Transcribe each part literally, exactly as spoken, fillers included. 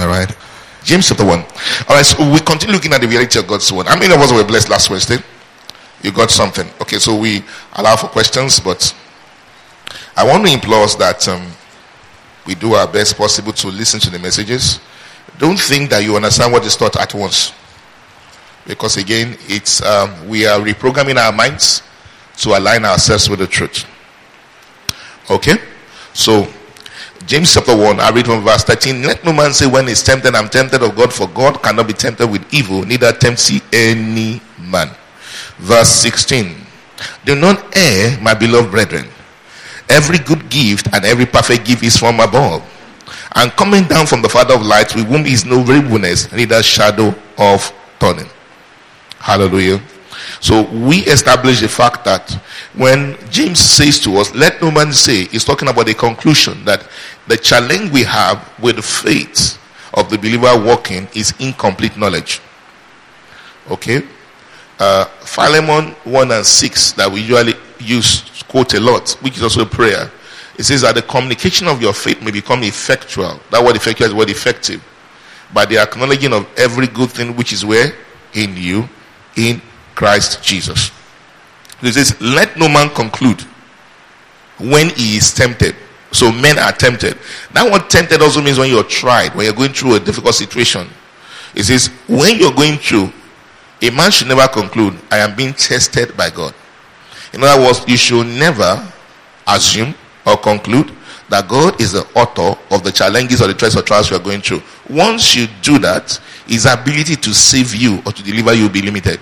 All right. James chapter one. All right, so we continue looking at the reality of God's word. How many of us were blessed last Wednesday? You got something. Okay, so we allow for questions, but I want to implore us that um, we do our best possible to listen to the messages. Don't think that you understand what is taught at once. Because again, it's um, we are reprogramming our minds to align ourselves with the truth. Okay? So, James chapter one, I read from verse thirteen. Let no man say when he's tempted, I'm tempted of God, for God cannot be tempted with evil, neither tempts he any man. Verse sixteen. Do not err, my beloved brethren. Every good gift and every perfect gift is from above, and coming down from the Father of lights, with whom is no variableness, neither shadow of turning. Hallelujah. So we establish the fact that when James says to us, let no man say, he's talking about the conclusion that the challenge we have with the faith of the believer walking is incomplete knowledge. Okay? Uh, Philemon one and six that we usually use, quote a lot, which is also a prayer. It says that the communication of your faith may become effectual. That word effectual is word effective. By the acknowledging of every good thing which is where? In you, in Christ Jesus. It says, let no man conclude when he is tempted. So men are tempted. That word tempted also means when you're tried, when you're going through a difficult situation. It says, when you're going through, a man should never conclude, I am being tested by God. In other words, you should never assume or conclude that God is the author of the challenges or the threats or trials you are going through. Once you do that, his ability to save you or to deliver you will be limited.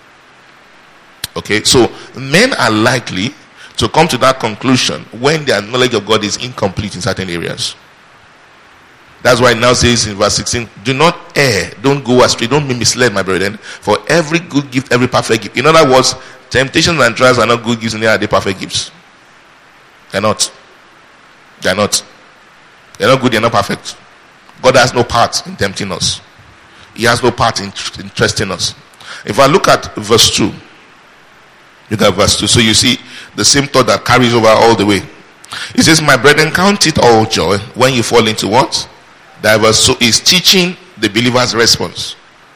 Okay, so men are likely to come to that conclusion when their knowledge of God is incomplete in certain areas. That's why it now says in verse sixteen, do not err, don't go astray, don't be misled, my brethren, for every good gift, every perfect gift. In other words, temptations and trials are not good gifts, and they are the perfect gifts. They're not. They're not. They're not good, they're not perfect. God has no part in tempting us. He has no part in, in testing us. If I look at verse two, look at verse two. So you see the same thought that carries over all the way. It says, my brethren, count it all joy when you fall into what? Diverse. So it's teaching the believer's response.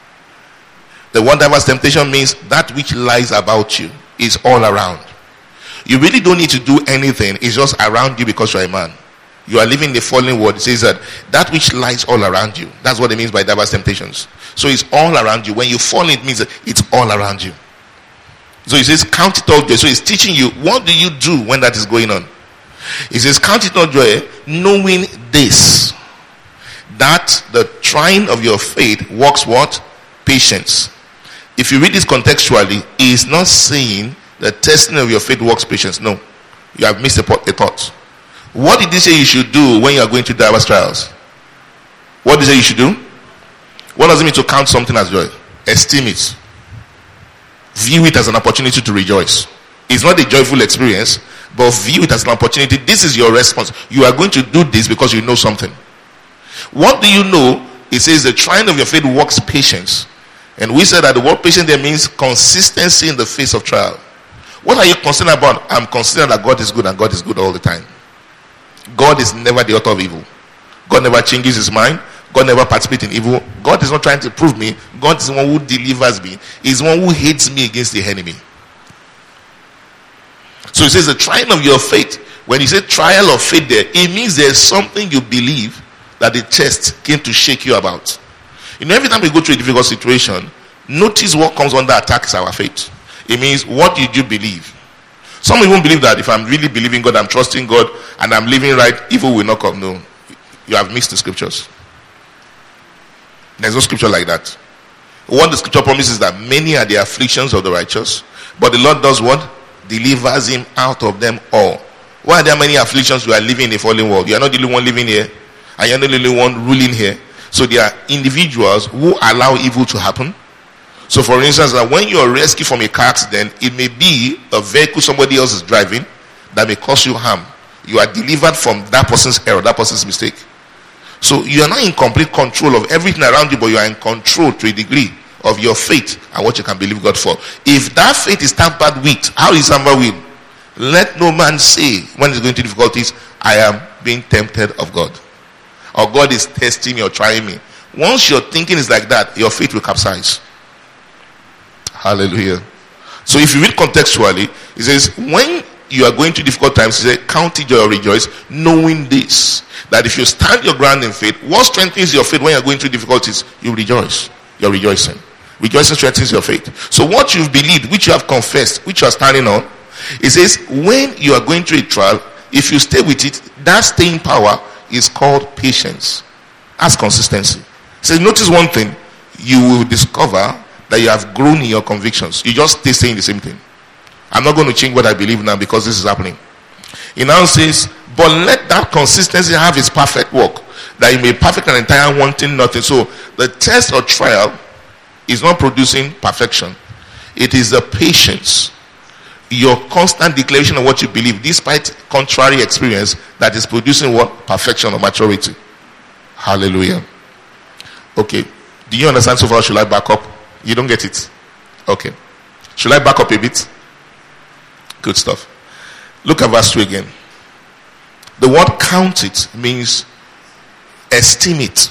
The one diverse temptation means that which lies about you is all around. You really don't need to do anything. It's just around you because you're a man. You are living the fallen world. It says that that which lies all around you. That's what it means by diverse temptations. So it's all around you. When you fall, it means that it's all around you. So he says, count it all joy. So he's teaching you, what do you do when that is going on? He says, count it all joy, knowing this, that the trying of your faith works what? Patience. If you read this contextually, he is not saying the testing of your faith works patience. No. You have missed a, a thought. What did he say you should do when you are going through diverse trials? What did he say you should do? What does it mean to count something as joy? Esteem it. View it as an opportunity to rejoice. It's not a joyful experience, but view it as an opportunity. This is your response. You are going to do this because you know something. What do you know? It says the trying of your faith works patience. And we said that the word patience there means consistency in the face of trial. What are you concerned about? I'm concerned that God is good and God is good all the time. God is never the author of evil. God never changes his mind. God never participates in evil. God is not trying to prove me. God is the one who delivers me. He's the one who hates me against the enemy. So he says the trying of your faith. When he said trial of faith there, it means there's something you believe that the test came to shake you about. You know, every time we go through a difficult situation, notice what comes under attack is our faith. It means, what did you believe? Some even believe that if I'm really believing God, I'm trusting God, and I'm living right, evil will not come. No. You have missed the scriptures. There's no scripture like that. What the scripture promises is that many are the afflictions of the righteous, but the Lord does what? Delivers him out of them all. Why are there many afflictions? You are living in a fallen world. You are not the only one living here, and you're not the only one ruling here. So there are individuals who allow evil to happen. So for instance, that when you are rescued from a car accident, it may be a vehicle somebody else is driving that may cause you harm. You are delivered from that person's error, that person's mistake. So you are not in complete control of everything around you, but you are in control to a degree of your faith and what you can believe God for. If that faith is tampered with, how is tampered with? Let no man say when he's going through difficulties, I am being tempted of God. Or God is testing me or trying me. Once your thinking is like that, your faith will capsize. Hallelujah. So if you read contextually, it says, when you are going through difficult times, he said, count it joy or rejoice, knowing this, that if you stand your ground in faith, what strengthens your faith when you are going through difficulties? You rejoice. You're rejoicing. Rejoicing strengthens your faith. So what you've believed, which you have confessed, which you are standing on, it says, when you are going through a trial, if you stay with it, that staying power is called patience. That's consistency. So notice one thing, you will discover that you have grown in your convictions. You just stay saying the same thing. I'm not going to change what I believe now because this is happening. He now says, but let that consistency have its perfect work, that you may perfect and entire, wanting nothing. So the test or trial is not producing perfection. It is the patience, your constant declaration of what you believe, despite contrary experience, that is producing what? Perfection or maturity. Hallelujah. Okay. Do you understand so far? Should I back up? You don't get it? Okay. Should I back up a bit? Good stuff. Look at verse two again. The word count it means esteem it.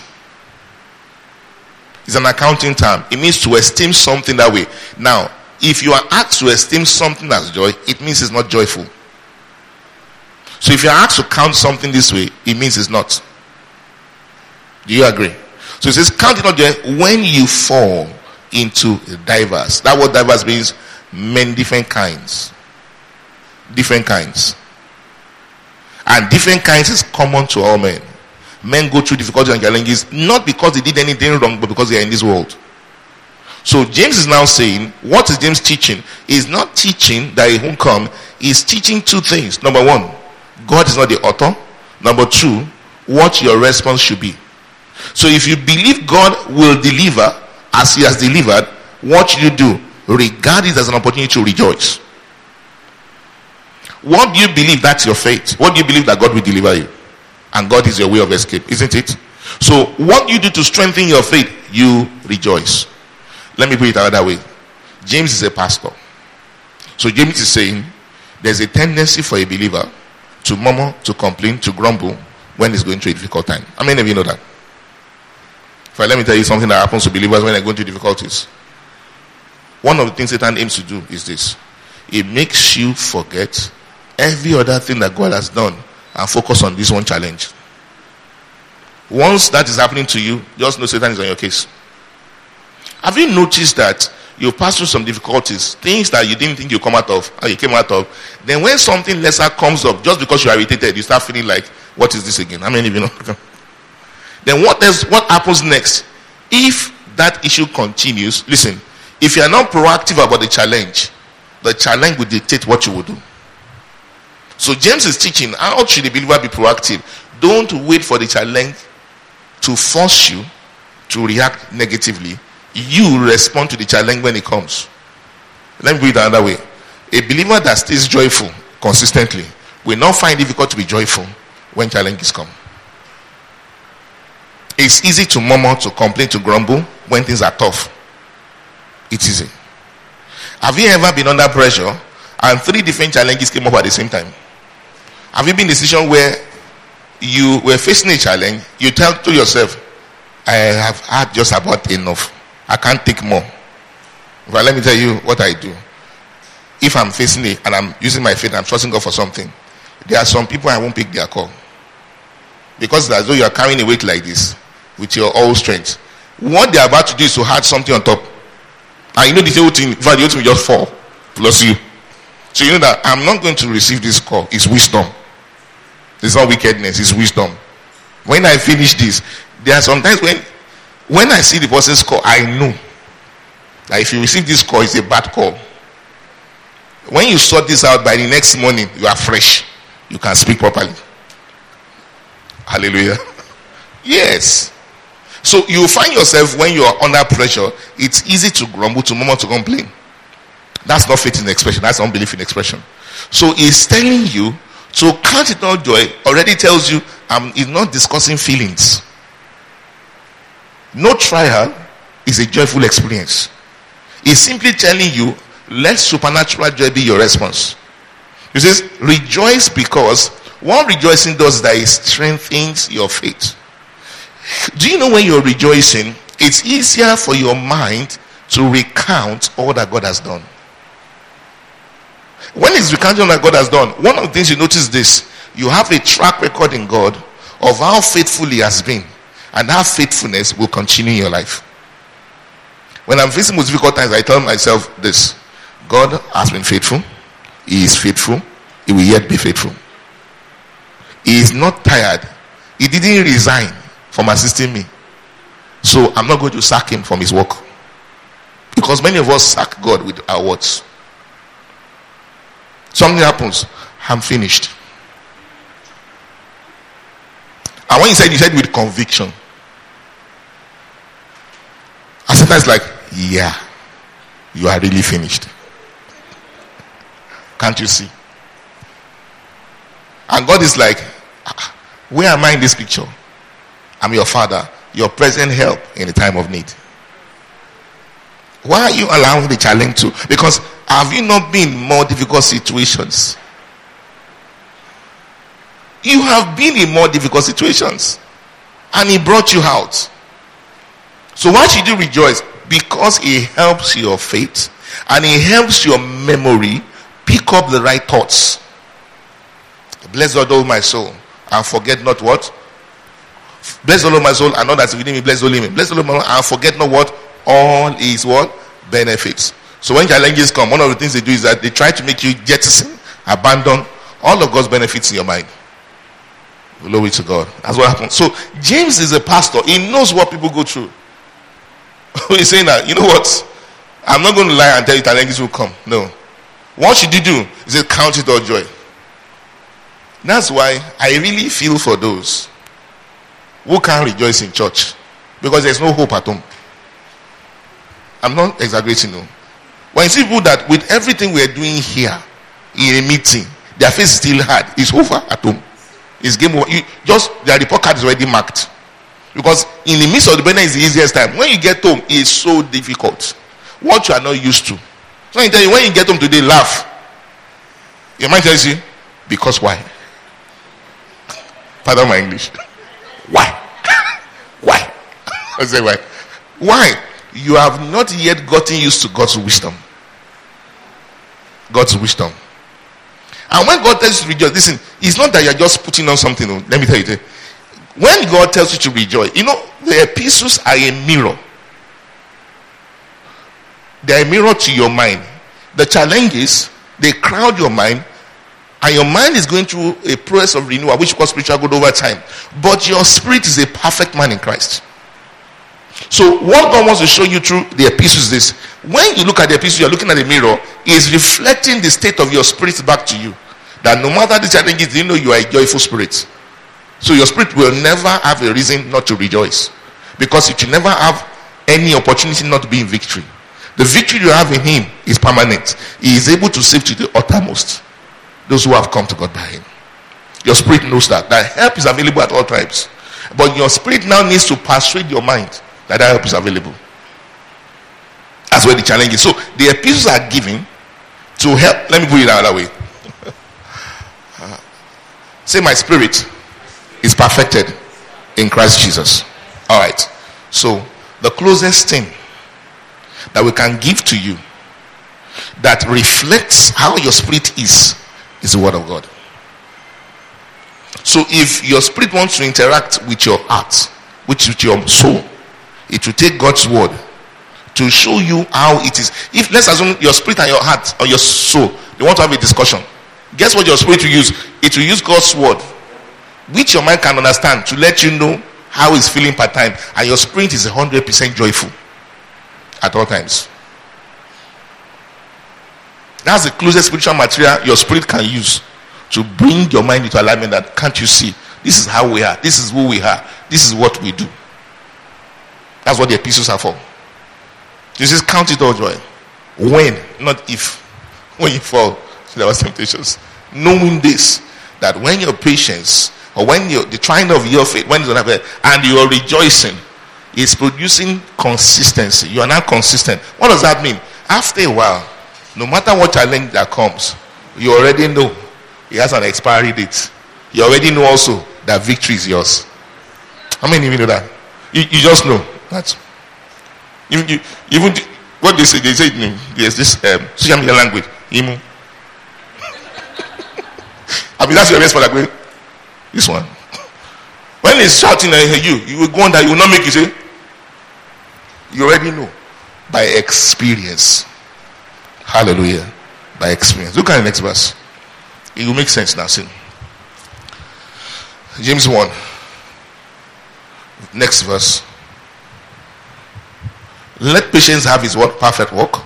It's an accounting term. It means to esteem something that way. Now, if you are asked to esteem something as joy, it means it's not joyful. So if you are asked to count something this way, it means it's not. Do you agree? So it says, count it not joy when you fall into diverse. That word diverse means many different kinds. Different kinds. And different kinds is common to all men. Men go through difficulties and challenges not because they did anything wrong, but because they are in this world. So James is now saying, what is James teaching? He's not teaching that he won't come. He's teaching two things. Number one, God is not the author. Number two, what your response should be. So if you believe God will deliver as he has delivered, what should you do? Regard it as an opportunity to rejoice. What do you believe? That's your faith. What do you believe? That God will deliver you, and God is your way of escape, isn't it? So what you do to strengthen your faith? You rejoice. Let me put it another way. James is a pastor. So James is saying there's a tendency for a believer to murmur, to complain, to grumble when he's going through a difficult time. How many of you know that? But let me tell you something that happens to believers when they're going through difficulties. One of the things Satan aims to do is this. It makes you forget every other thing that God has done and focus on this one challenge. Once that is happening to you, just know Satan is on your case. Have you noticed that you pass through some difficulties, things that you didn't think you come out of, or you came out of, then when something lesser comes up, just because you are irritated, you start feeling like, what is this again? How many of you know? Then what else, what happens next? If that issue continues, listen, if you are not proactive about the challenge, the challenge will dictate what you will do. So James is teaching, how should the believer be proactive? Don't wait for the challenge to force you to react negatively. You respond to the challenge when it comes. Let me put it another way. A believer that stays joyful consistently will not find it difficult to be joyful when challenges come. It's easy to murmur, to complain, to grumble when things are tough. It's easy. Have you ever been under pressure and three different challenges came up at the same time? Have you been in a situation where you were facing a challenge, you tell to yourself, I have had just about enough. I can't take more. But let me tell you what I do. If I'm facing it and I'm using my faith, I'm trusting God for something, there are some people I won't pick their call. Because it's as though you are carrying a weight like this with your all strength. What they're about to do is to add something on top. And you know the whole thing, in fact, the whole thing will just fall plus you. So you know that I'm not going to receive this call. It's wisdom. It's not wickedness, it's wisdom. When I finish this, there are sometimes when when I see the person's call, I know that if you receive this call, it's a bad call. When you sort this out, by the next morning, you are fresh. You can speak properly. Hallelujah. Yes. So you find yourself when you are under pressure, it's easy to grumble, to murmur, to complain. That's not faith in expression. That's unbelief in expression. So he's telling you to count it all joy. Already tells you um, he's not discussing feelings. No trial is a joyful experience. He's simply telling you, let supernatural joy be your response. He says, rejoice, because what rejoicing does is that it strengthens your faith. Do you know when you're rejoicing, it's easier for your mind to recount all that God has done. When it's recounting what God has done, one of the things you notice this, you have a track record in God of how faithful he has been, and that faithfulness will continue in your life. When I'm facing most difficult times, I tell myself this: God has been faithful, he is faithful, he will yet be faithful. He is not tired, he didn't resign from assisting me, so I'm not going to sack him from his work. Because many of us sack God with our words. Something happens, I'm finished. And when you said, you said with conviction. And sometimes like, yeah, you are really finished. Can't you see? And God is like, where am I in this picture? I'm your father, your present help in the time of need. Why are you allowing the challenge to? Because have you not been in more difficult situations? You have been in more difficult situations, and he brought you out. So why should you rejoice? Because he helps your faith, and he helps your memory pick up the right thoughts. Bless the Lord, O my soul, and forget not what? Bless the Lord, my soul, and all that's within me. Bless the Lord, bless the Lord, my soul, and forget not what? All is what? Benefits. So when challenges come, one of the things they do is that they try to make you jettison, abandon all of God's benefits in your mind. Glory to God. That's what happens. So James is a pastor. He knows what people go through. He's saying that, you know what? I'm not going to lie and tell you challenges will come. No. What should you do? He said, count it all joy. That's why I really feel for those who can't rejoice in church, because there's no hope at home. I'm not exaggerating, no. When you see people that with everything we're doing here in a meeting, their face is still hard, it's over at home. It's game over. You just, their report card is already marked. Because in the midst of the burden is the easiest time. When you get home, it's so difficult. What you are not used to. So I tell you, when you get home today, laugh. Your mind tells you, because why? Pardon my English. Why? Why? I say why? Why? You have not yet gotten used to God's wisdom. God's wisdom. And when God tells you to rejoice, listen, it's not that you're just putting on something. Let me tell you. When God tells you to rejoice, you know, the epistles are a mirror. They're a mirror to your mind. The challenge is, they crowd your mind, and your mind is going through a process of renewal, which causes spiritual growth over time. But your spirit is a perfect man in Christ. So what God wants to show you through the epistles is this: when you look at the epistle, you're looking at the mirror, is reflecting the state of your spirit back to you. That no matter the challenges, you know you are a joyful spirit. So your spirit will never have a reason not to rejoice, because it will never have any opportunity not to be in victory. The victory you have in him is permanent. He is able to save to the uttermost those who have come to God by him. Your spirit knows that that help is available at all times, but your spirit now needs to persuade your mind that that help is available. That's where the challenge is. So the epistles are given to help. Let me put it another way. uh, say, my spirit is perfected in Christ Jesus. All right. So the closest thing that we can give to you that reflects how your spirit is is the word of God. So if your spirit wants to interact with your heart, which with your soul, it will take God's word to show you how it is. If, let's assume your spirit and your heart or your soul, they want to have a discussion. Guess what your spirit will use? It will use God's word, which your mind can understand, to let you know how it's feeling per time. And your spirit is one hundred percent joyful at all times. That's the closest spiritual material your spirit can use to bring your mind into alignment. That, can't you see? This is how we are. This is who we are. This is what we do. That's what the epistles are for. This is count it all joy. When, not if. When you fall, so there was temptations. Knowing this, that when your patience, or when you're the trying of your faith, when it's not happening, and you are rejoicing, it's producing consistency. You are not consistent. What does that mean? After a while, no matter what challenge that comes, you already know it has an expiry date. You already know also that victory is yours. How many of you know that? You, you just know. That's even you, even the, what they say. They say no, there's this um, social media language. Imu. I mean that's your response. Like this one. When he's shouting at you, you will go on that. You will not make you say. You already know by experience. Hallelujah. By experience. Look at the next verse. It will make sense now. See. James one. Next verse. Let patience have his what? Perfect work.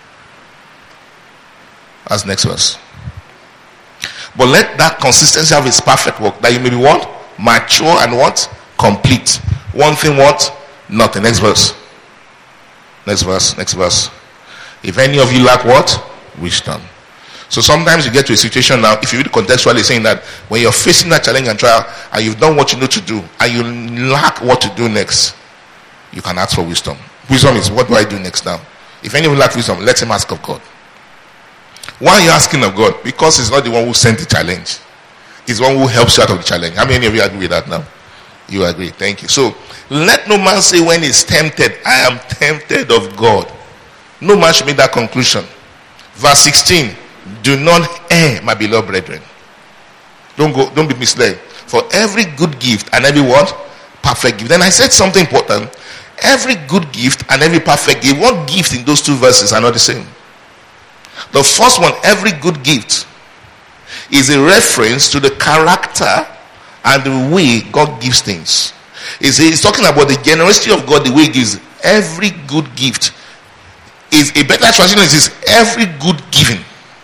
That's next verse. But let that consistency have its perfect work, that you may be what? Mature and what? Complete. One thing what? Nothing. Next verse. Next verse. Next verse. If any of you lack what? Wisdom. So sometimes you get to a situation now, if you read contextually, saying that when you're facing that challenge and trial and you've done what you know to do and you lack what to do next, you can ask for wisdom. Wisdom is, what do I do next now? If anyone lacks wisdom, let him ask of God. Why are you asking of God? Because he's not the one who sent the challenge. He's the one who helps you out of the challenge. How many of you agree with that now? You agree. Thank you. So, let no man say when he's tempted, I am tempted of God. No man should make that conclusion. Verse sixteen. Do not err, my beloved brethren. Don't go, don't be misled. For every good gift and every what? Perfect gift. Then I said something important. Every good gift and every perfect gift. What gift in those two verses are not the same? The first one, every good gift, is a reference to the character and the way God gives things. It's, it's talking about the generosity of God, the way He gives. Every good gift is a better translation. Is every good giving.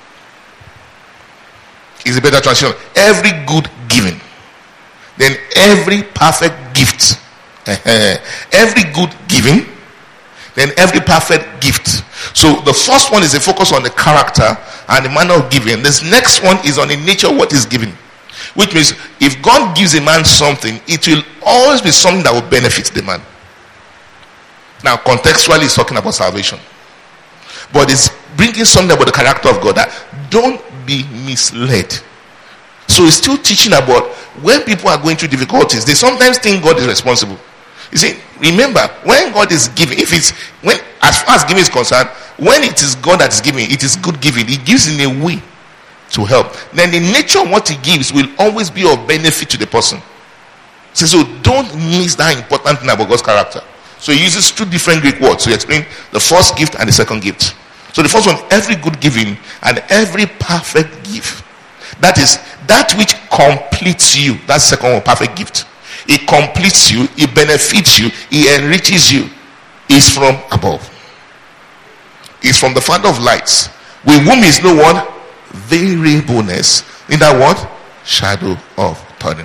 Is a better translation. Every good giving. Then every perfect gift. Every good giving. Then every perfect gift. So the first one is a focus on the character and the manner of giving. This next one is on the nature of what is given. Which means if God gives a man something, it will always be something that will benefit the man. Now contextually it's talking about salvation. But it's bringing something about the character of God. That don't be misled. So it's still teaching about when people are going through difficulties, they sometimes think God is responsible. You see, remember, when God is giving, if it's when as far as giving is concerned, when it is God that is giving, it is good giving. He gives in a way to help. Then the nature of what he gives will always be of benefit to the person. So, so don't miss that important thing about God's character. So he uses two different Greek words to explain the first gift and the second gift. So the first one, every good giving and every perfect gift. That is that which completes you. That's the second one, perfect gift. It completes you, it benefits you, it enriches you. Is from above. Is from the Father of lights, with whom is no one variableness, in that word, shadow of turning.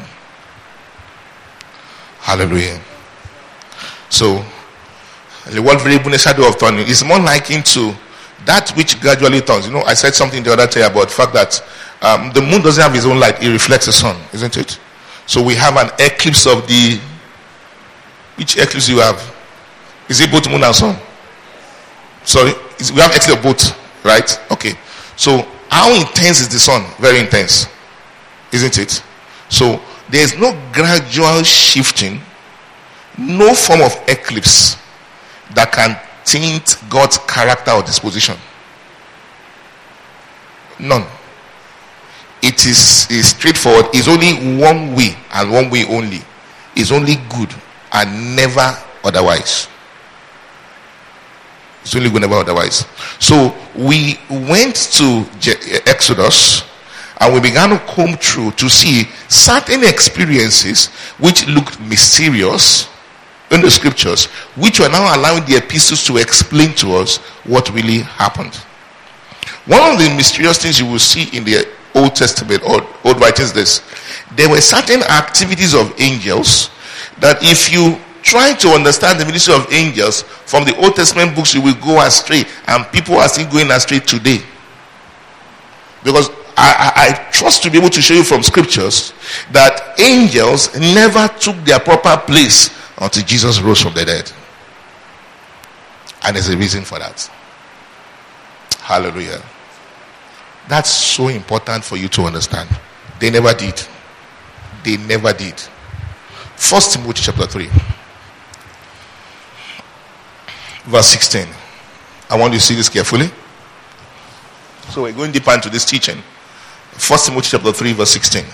Hallelujah. So the word variableness, shadow of turning, is more likened to that which gradually turns. You know, I said something the other day about the fact that um, the moon doesn't have its own light, it reflects the sun, isn't it? So we have an eclipse of the, which eclipse do you have? Is it both moon and sun? Sorry, is, we have eclipse of both, right? Okay. So how intense is the sun? Very intense, isn't it? So there is no gradual shifting, no form of eclipse that can taint God's character or disposition. None. It is, is straightforward. It's only one way and one way only. It's only good and never otherwise. It's only good, never otherwise. So we went to Exodus and we began to comb through to see certain experiences which looked mysterious in the scriptures, which were now allowing the epistles to explain to us what really happened. One of the mysterious things you will see in the Old Testament or Old writings, this there were certain activities of angels that if you try to understand the ministry of angels from the Old Testament books, you will go astray, and people are still going astray today. Because I, I, I trust to be able to show you from scriptures that angels never took their proper place until Jesus rose from the dead. And there's a reason for that. Hallelujah. That's so important for you to understand. They never did. They never did. First Timothy chapter three. verse sixteen. I want you to see this carefully. So we're going deeper into this teaching. First Timothy chapter three, verse sixteen.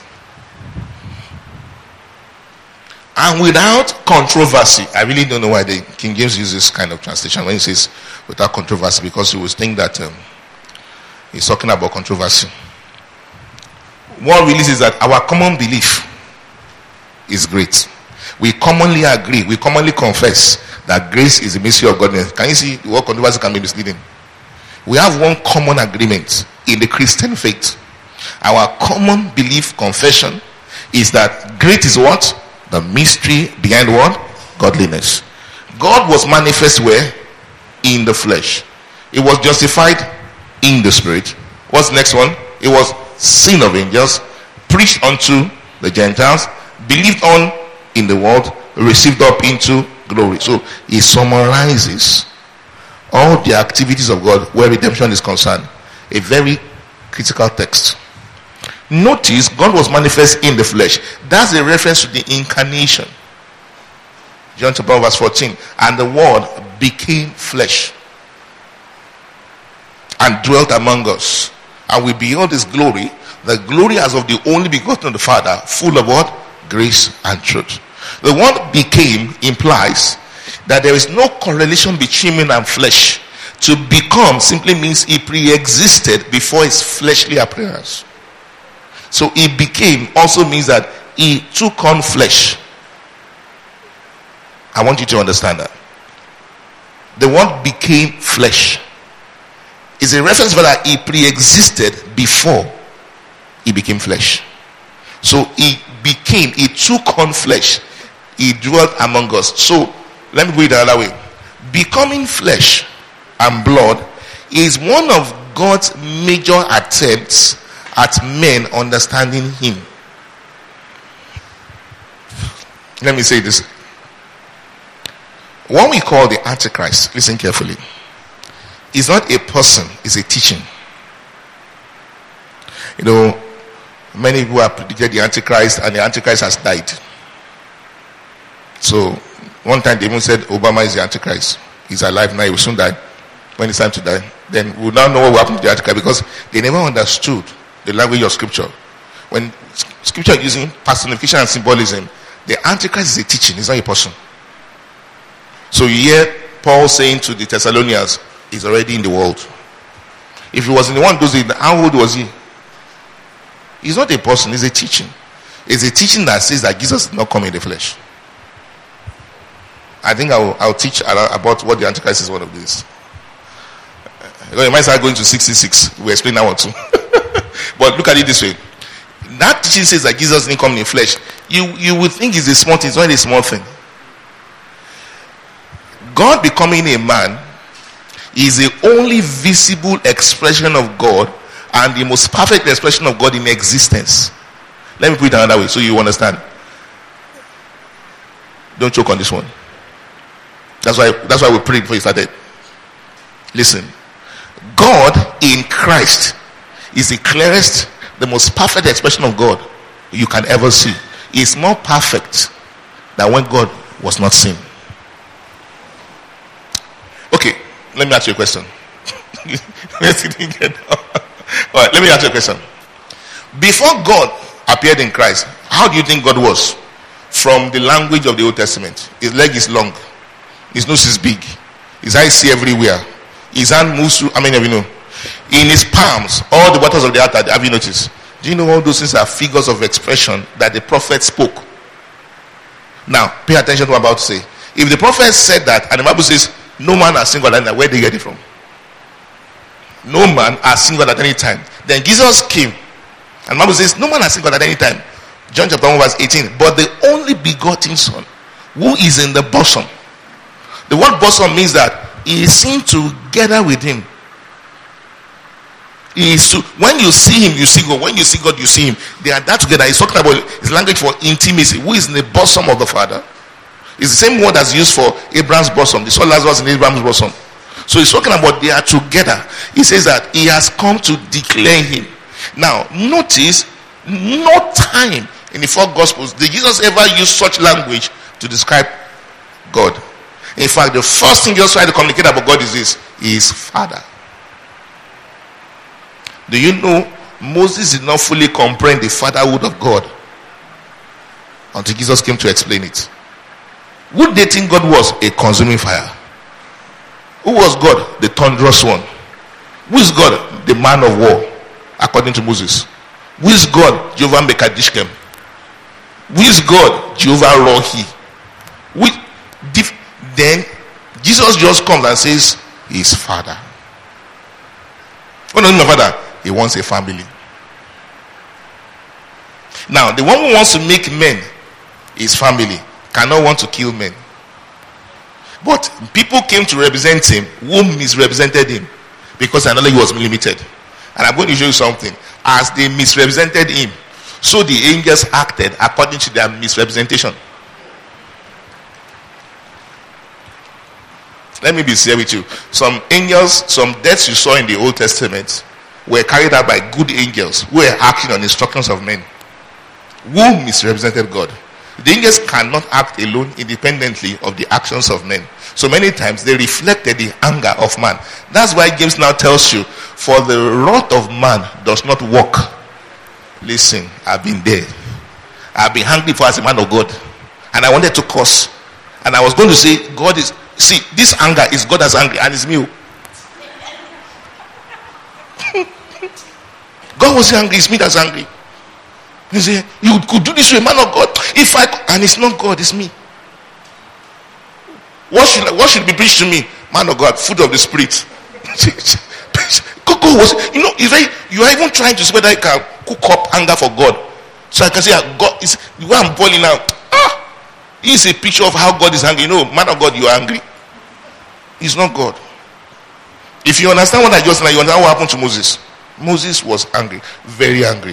And without controversy. I really don't know why the King James uses this kind of translation when he says without controversy, because you would think that um, he's talking about controversy. What really is that our common belief is great. We commonly agree, we commonly confess that grace is the mystery of godliness. Can you see the word controversy can be misleading? We have one common agreement in the Christian faith. Our common belief confession is that great is what? The mystery behind what? Godliness. God was manifest where? In the flesh. It was justified in the spirit. What's the next one? It was seen of angels, preached unto the Gentiles, believed on in the world, received up into glory. So he summarizes all the activities of God where redemption is concerned. A very critical text. Notice God was manifest in the flesh. That's a reference to the incarnation. John chapter one verse fourteen. And the word became flesh and dwelt among us. And we beheld his glory, the glory as of the only begotten of the Father, full of what? Grace and truth. The word became implies that there is no correlation between man and flesh. To become simply means he pre-existed before his fleshly appearance. So he became also means that he took on flesh. I want you to understand that. The word became flesh is a reference for that he pre-existed before he became flesh. So he became, he took on flesh. He dwelt among us. So let me put it the other way. Becoming flesh and blood is one of God's major attempts at men understanding him. Let me say this. What we call the Antichrist, listen carefully, is not a person, it's a teaching. You know, many people have predicted the Antichrist, and the Antichrist has died. So one time they even said Obama is the Antichrist. He's alive now, he will soon die. When it's time to die, then we'll now know what will happen to the Antichrist, because they never understood the language of scripture. When scripture is using personification and symbolism, the Antichrist is a teaching, it's not a person. So you hear Paul saying to the Thessalonians, he's already in the world. If he was in the one those days, how old was he? He's not a person, he's a teaching. It's a teaching that says that Jesus did not come in the flesh. I think I'll, I'll teach about what the Antichrist is one of these. You might start going to sixty-six. We'll explain that one too. But look at it this way. That teaching says that Jesus didn't come in the flesh. You, you would think it's a small thing. It's not a small thing. God becoming a man is the only visible expression of God and the most perfect expression of God in existence. Let me put it another way so you understand. Don't choke on this one. That's why that's why we prayed before you started. Listen. God in Christ is the clearest, the most perfect expression of God you can ever see. It's more perfect than when God was not seen. Okay, let me ask you a question. Alright, let me ask you a question. Before God appeared in Christ, how do you think God was? From the language of the Old Testament. His leg is long. His nose is big. His eyes see everywhere. His hand moves through, how many of you know? In his palms, all the waters of the earth, have you noticed? Do you know all those things are figures of expression that the prophet spoke? Now, pay attention to what I'm about to say. If the prophet said that, and the Bible says, no man has seen God at any time, where did they get it from? No man has seen God at any time. Then Jesus came, and the Bible says, no man has seen God at any time. John chapter one verse eighteen. But the only begotten Son, who is in the bosom. The word bosom means that he is seen together with him. He is to, when you see him, you see God. When you see God, you see him. They are that together. He's talking about his language for intimacy. Who is in the bosom of the Father? It's the same word that's used for Abraham's bosom. The son Lazarus in Abraham's bosom. So he's talking about they are together. He says that he has come to declare him. Now, notice, no time in the four Gospels did Jesus ever use such language to describe God. In fact, the first thing Jesus tried to communicate about God is this: He is Father. Do you know Moses did not fully comprehend the fatherhood of God until Jesus came to explain it? Who did they think God was? A consuming fire. Who was God? The thunderous one. Who is God? The man of war, according to Moses. Who is God? Jehovah Mekadishkem. Who is God? Jehovah Rohi. Which, then Jesus just comes and says, He is Father. What does he mean by Father? He wants a family. Now, the one who wants to make men his family cannot want to kill men. But people came to represent him who misrepresented him because their knowledge was limited. And I'm going to show you something. As they misrepresented him, so the angels acted according to their misrepresentation. Let me be sincere with you. Some angels, some deaths you saw in the Old Testament were carried out by good angels who were acting on instructions of men who misrepresented God. The angels cannot act alone independently of the actions of men. So many times they reflected the anger of man. That's why James now tells you, for the wrath of man does not work. Listen, I've been there. I've been hungry for as a man of God. And I wanted to curse. And I was going to say, God is, see, this anger is God that's angry and it's me. God was angry, it's me that's angry. You say, you could do this to a man of God. If I, and it's not God, it's me. What should, what should be preached to me? Man of God, food of the spirit. God was, you know, you are even trying to see whether I can cook up anger for God. So I can say, God is, the way I'm boiling out. Ah, this is a picture of how God is angry. You know, man of God, you are angry. It's not God. If you understand what I just said, you understand what happened to Moses. Moses was angry, very angry.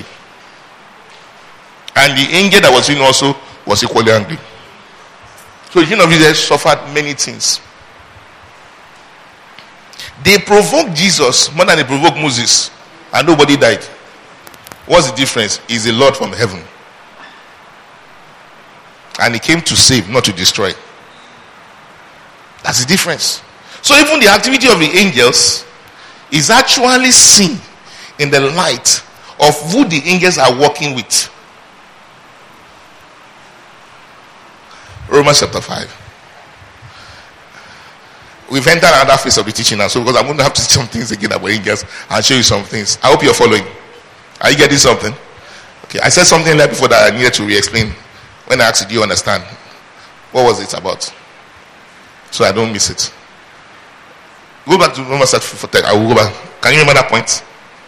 And the angel that was in also was equally angry. So the king of Israel suffered many things. They provoked Jesus more than they provoked Moses, and nobody died. What's the difference? He's the Lord from heaven. And he came to save, not to destroy. That's the difference. So even the activity of the angels is actually seen in the light of who the angels are working with. Romans chapter five. We've entered another phase of the teaching now, so because I'm going to have to teach some things again about angels and show you some things. I hope you're following. Are you getting something? Okay, I said something there before that I needed to re-explain. When I asked you, do you understand? What was it about? So I don't miss it. Go back to Romans for tech. I will go back. Can you remember that point?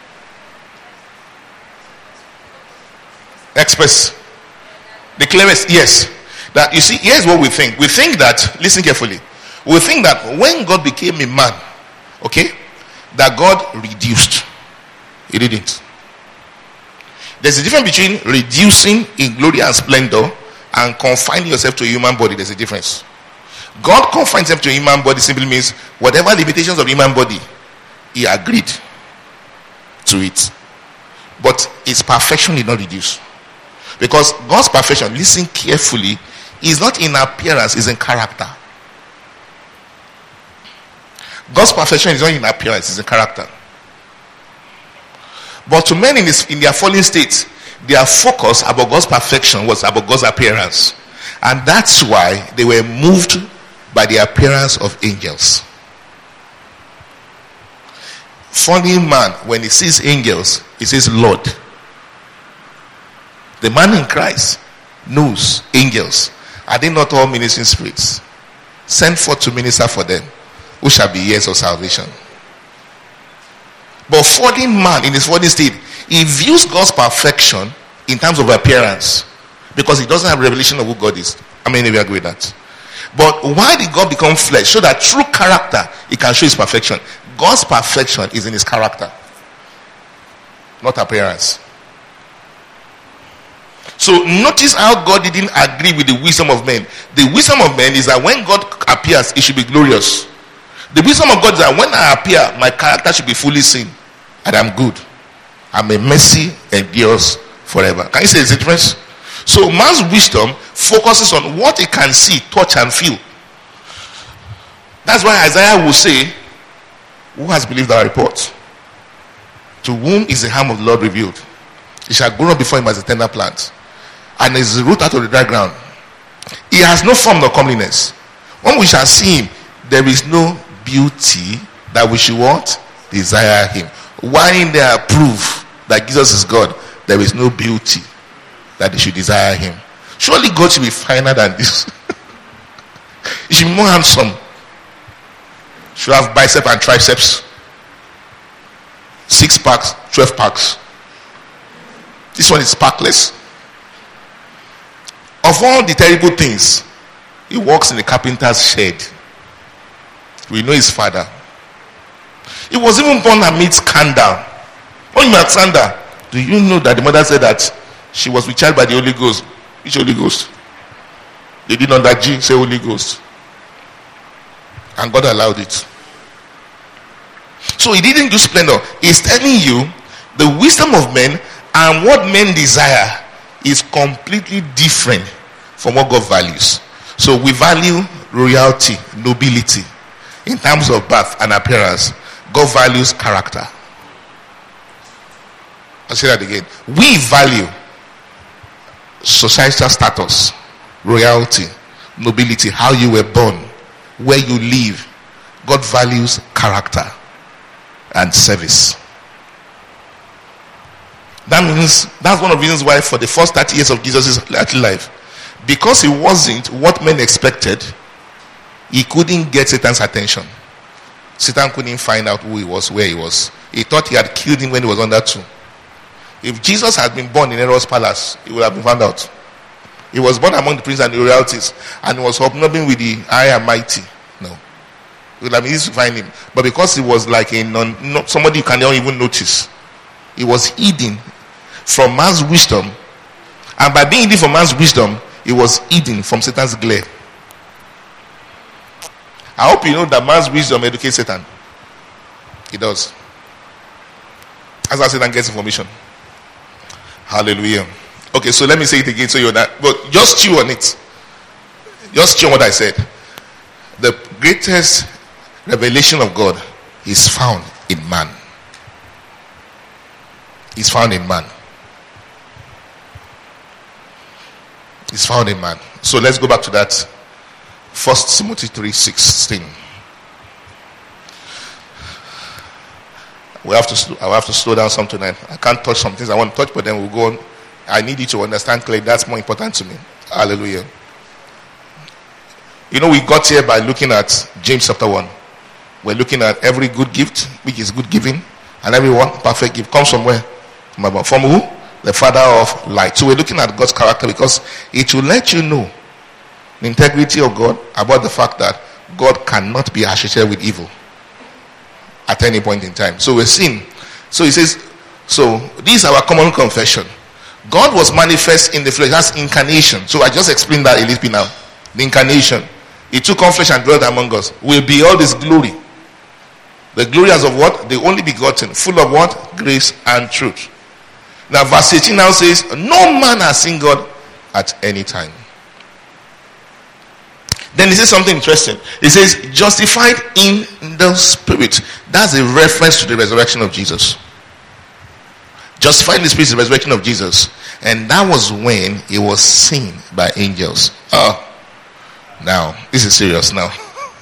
Express. The clearest, yes. That you see, here's what we think. We think that, listen carefully. We think that when God became a man, okay, that God reduced. He didn't. There's a difference between reducing in glory and splendor and confining yourself to a human body. There's a difference. God confines himself to a human body simply means whatever limitations of the human body, he agreed to it. But his perfection did not reduce. Because God's perfection, listen carefully, is not in appearance, is in character. God's perfection is not in appearance, it's in character. But to men in, this, in their fallen state, their focus about God's perfection was about God's appearance. And that's why they were moved by the appearance of angels. Funny man, when he sees angels, he says Lord. The man in Christ knows angels. Are they not all ministering spirits? Sent forth to minister for them, who shall be heirs of salvation. But fallen man in his fallen state, he views God's perfection in terms of appearance, because he doesn't have revelation of who God is. How many of you agree with that? But why did God become flesh? So that through character, he can show his perfection. God's perfection is in his character, not appearance. So notice how God didn't agree with the wisdom of men. The wisdom of men is that when God appears, it should be glorious. The wisdom of God is that when I appear, my character should be fully seen. And I'm good. I'm a mercy endures forever. Can you say the difference? So man's wisdom focuses on what he can see, touch, and feel. That's why Isaiah will say, who has believed our report? To whom is the hand of the Lord revealed? He shall grow up before him as a tender plant, and is root out of the dry ground. He has no form nor comeliness. When we shall see him, there is no beauty that we should what? Desire him. Why in there proof that Jesus is God, there is no beauty that they should desire him? Surely God should be finer than this. He should be more handsome. Should have bicep and triceps, six packs, twelve packs. This one is packless. Of all the terrible things, he works in the carpenter's shed. We know his father. He was even born amidst scandal. Oh, Alexander, do you know that the mother said that she was with child by the Holy Ghost? Which Holy Ghost? They did not that G say Holy Ghost. And God allowed it. So he didn't do splendor. He's telling you the wisdom of men and what men desire is completely different from what God values. So we value royalty, nobility in terms of birth and appearance. God values character. I'll say that again. We value societal status, royalty, nobility, how you were born, where you live. God values character and service. That means that's one of the reasons why for the first thirty years of Jesus' earthly life, because he wasn't what men expected, he couldn't get Satan's attention. Satan couldn't find out who he was, where he was. He thought he had killed him when he was under two. If Jesus had been born in Herod's palace, he would have been found out. He was born among the princes and the royalties, and he was hobnobbing with the high and mighty. No. It would have been easy to find him. But because he was like a non, not somebody you cannot even notice, he was hidden from man's wisdom. And by being hidden from man's wisdom, he was hidden from Satan's glare. I hope you know that man's wisdom educates Satan. It does. That's how Satan gets information. Hallelujah. Okay, so let me say it again so you're not. But just chew on it. Just chew on what I said. The greatest revelation of God is found in man. It's found in man. It's found in man. So let's go back to that. First Timothy three sixteen. We have to slow, I have to slow down some tonight. I can't touch some things I want to touch, but then we'll go on. I need you to understand clearly. That's more important to me. Hallelujah. You know, we got here by looking at James chapter one. We're looking at every good gift, which is good giving, and every one perfect gift comes from where? From above. From who? The Father of light. So we're looking at God's character because it will let you know the integrity of God about the fact that God cannot be associated with evil at any point in time. So we're seeing. So he says, so this is our common confession. God was manifest in the flesh. That's incarnation. So I just explained that a little bit now. The incarnation. He took on flesh and dwelt among us. Will be all this glory. The glory as of what? The only begotten. Full of what? Grace and truth. Now verse eighteen now says, no man has seen God at any time. Then he says something interesting. He says, justified in the spirit. That's a reference to the resurrection of Jesus. Justified in the spirit is the resurrection of Jesus. And that was when he was seen by angels. Oh, now, this is serious now.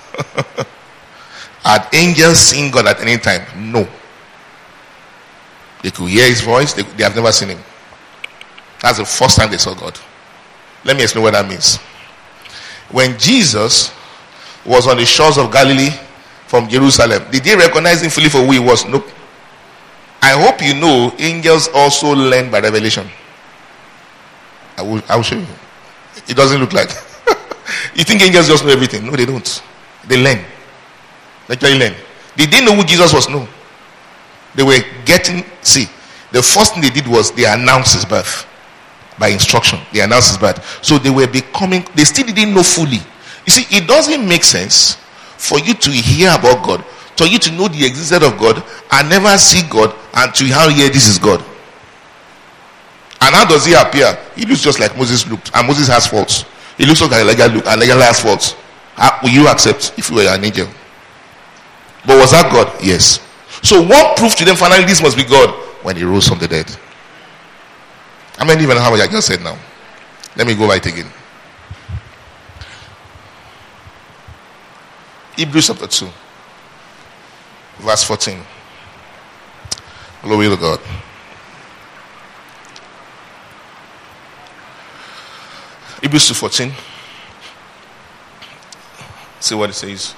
Had angels seen God at any time? No. They could hear his voice. They, they have never seen him. That's the first time they saw God. Let me explain what that means. When Jesus was on the shores of Galilee from Jerusalem, did they recognize him fully for who he was? Nope. I hope you know angels also learn by revelation. I will, I will show you. It doesn't look like. You think angels just know everything? No, they don't. They learn. They actually learn. Did they know who Jesus was? No. They were getting, see, the first thing they did was they announced his birth. By instruction, they announced his birth. So they were becoming, they still didn't know fully. You see, it doesn't make sense for you to hear about God, for you to know the existence of God, and never see God, and to hear this is God. And how does he appear? He looks just like Moses looked, and Moses has faults. He looks like Elijah looked, and Elijah has faults. How will you accept if you were an angel? But was that God? Yes. So what proved to them finally this must be God? When he rose from the dead. How many even how I just said now? Let me go right again. Hebrews chapter two, verse fourteen. Glory to God. Hebrews two fourteen. See what it says.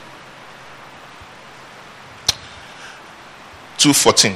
two fourteen.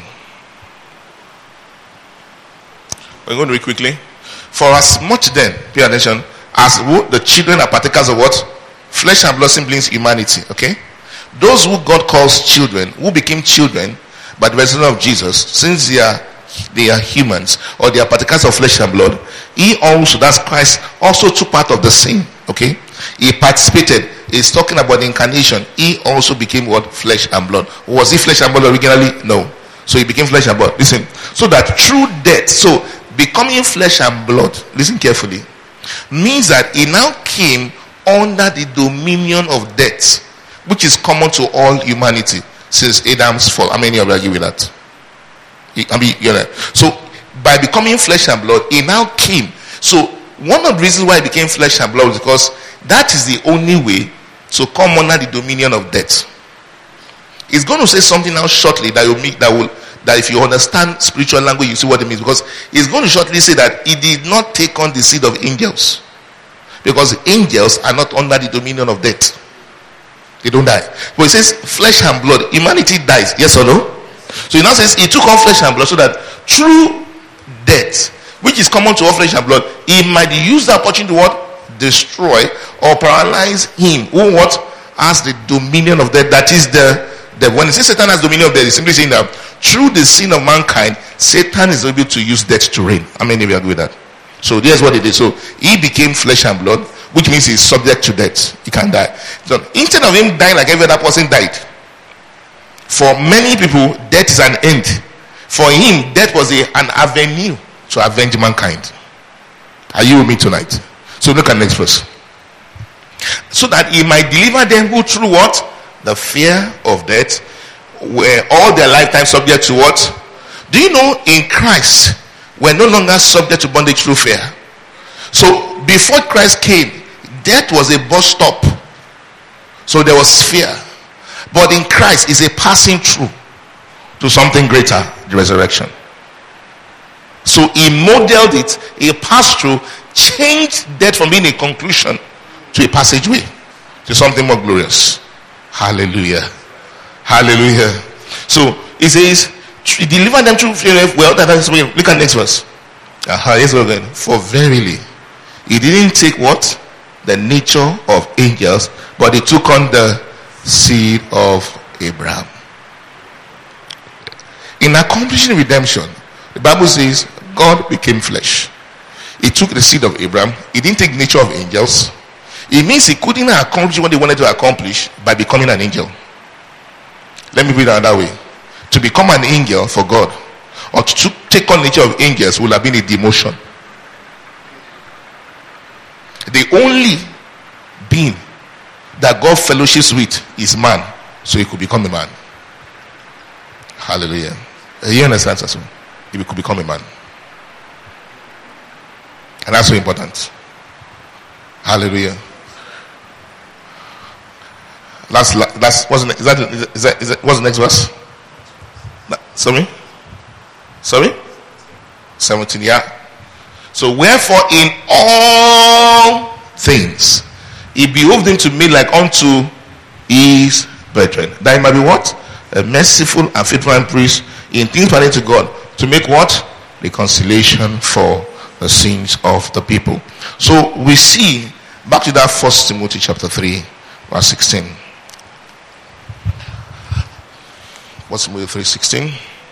We're going to read quickly. For as much then, pay attention, as who, the children are partakers of what? Flesh and blood siblings, humanity. Okay? Those who God calls children, who became children by the resurrection of Jesus, since they are they are humans, or they are partakers of flesh and blood, he also, that's Christ, also took part of the same. Okay? He participated. He's talking about the incarnation. He also became what? Flesh and blood. Was he flesh and blood originally? No. So he became flesh and blood. Listen. So that through death, so becoming flesh and blood, listen carefully, means that he now came under the dominion of death, which is common to all humanity since Adam's fall. How many of you agree with that? I mean, you know. So by becoming flesh and blood, he now came. So one of the reasons why he became flesh and blood is because that is the only way to come under the dominion of death. He's going to say something now shortly that will make that will that if you understand spiritual language, you see what it means. Because he's going to shortly say that he did not take on the seed of angels, because angels are not under the dominion of death. They don't die. But he says flesh and blood, humanity dies. Yes or no? So he now says he took on flesh and blood so that through death, which is common to all flesh and blood, he might use the opportunity to what? Destroy or paralyze him who what? Has the dominion of death. That is the, the when it says Satan has dominion of death, it's simply saying that through the sin of mankind, Satan is able to use death to reign. How many of you agree with that? So here's what it is. So he became flesh and blood, which means he's subject to death. He can die. So instead of him dying like every other person died, for many people, death is an end. For him, death was a, an avenue to avenge mankind. Are you with me tonight? So look at the next verse. So that he might deliver them who through what? The fear of death were all their lifetime subject to what? Do you know in Christ we're no longer subject to bondage through fear? So before Christ came, death was a bus stop. So there was fear. But in Christ is a passing through to something greater, the resurrection. So he modeled it, he passed through, changed death from being a conclusion to a passageway to something more glorious. Hallelujah. Hallelujah. So he says, deliver them through fear. Well, that is way. Look at the next verse. Uh-huh, yes, again. For verily, he didn't take what? The nature of angels, but he took on the seed of Abraham. In accomplishing redemption, the Bible says God became flesh. He took the seed of Abraham. He didn't take the nature of angels. It means he couldn't accomplish what he wanted to accomplish by becoming an angel. Let me put it another way. To become an angel for God, or to take on the nature of angels, would have been a demotion. The only being that God fellowships with is man, so he could become a man. Hallelujah. You understand, so he could become a man, and that's so important. Hallelujah. Last, last, what's the next, is that, is that, is that, what's the next verse? Sorry? Sorry? seventeen, yeah. So, wherefore in all things, he behoved him to me like unto his brethren, that he might be what? A merciful and faithful and priest in things pertaining to God, to make what? Reconciliation for the sins of the people. So, we see, back to that First Timothy chapter three, verse sixteen. What's Timothy three sixteen?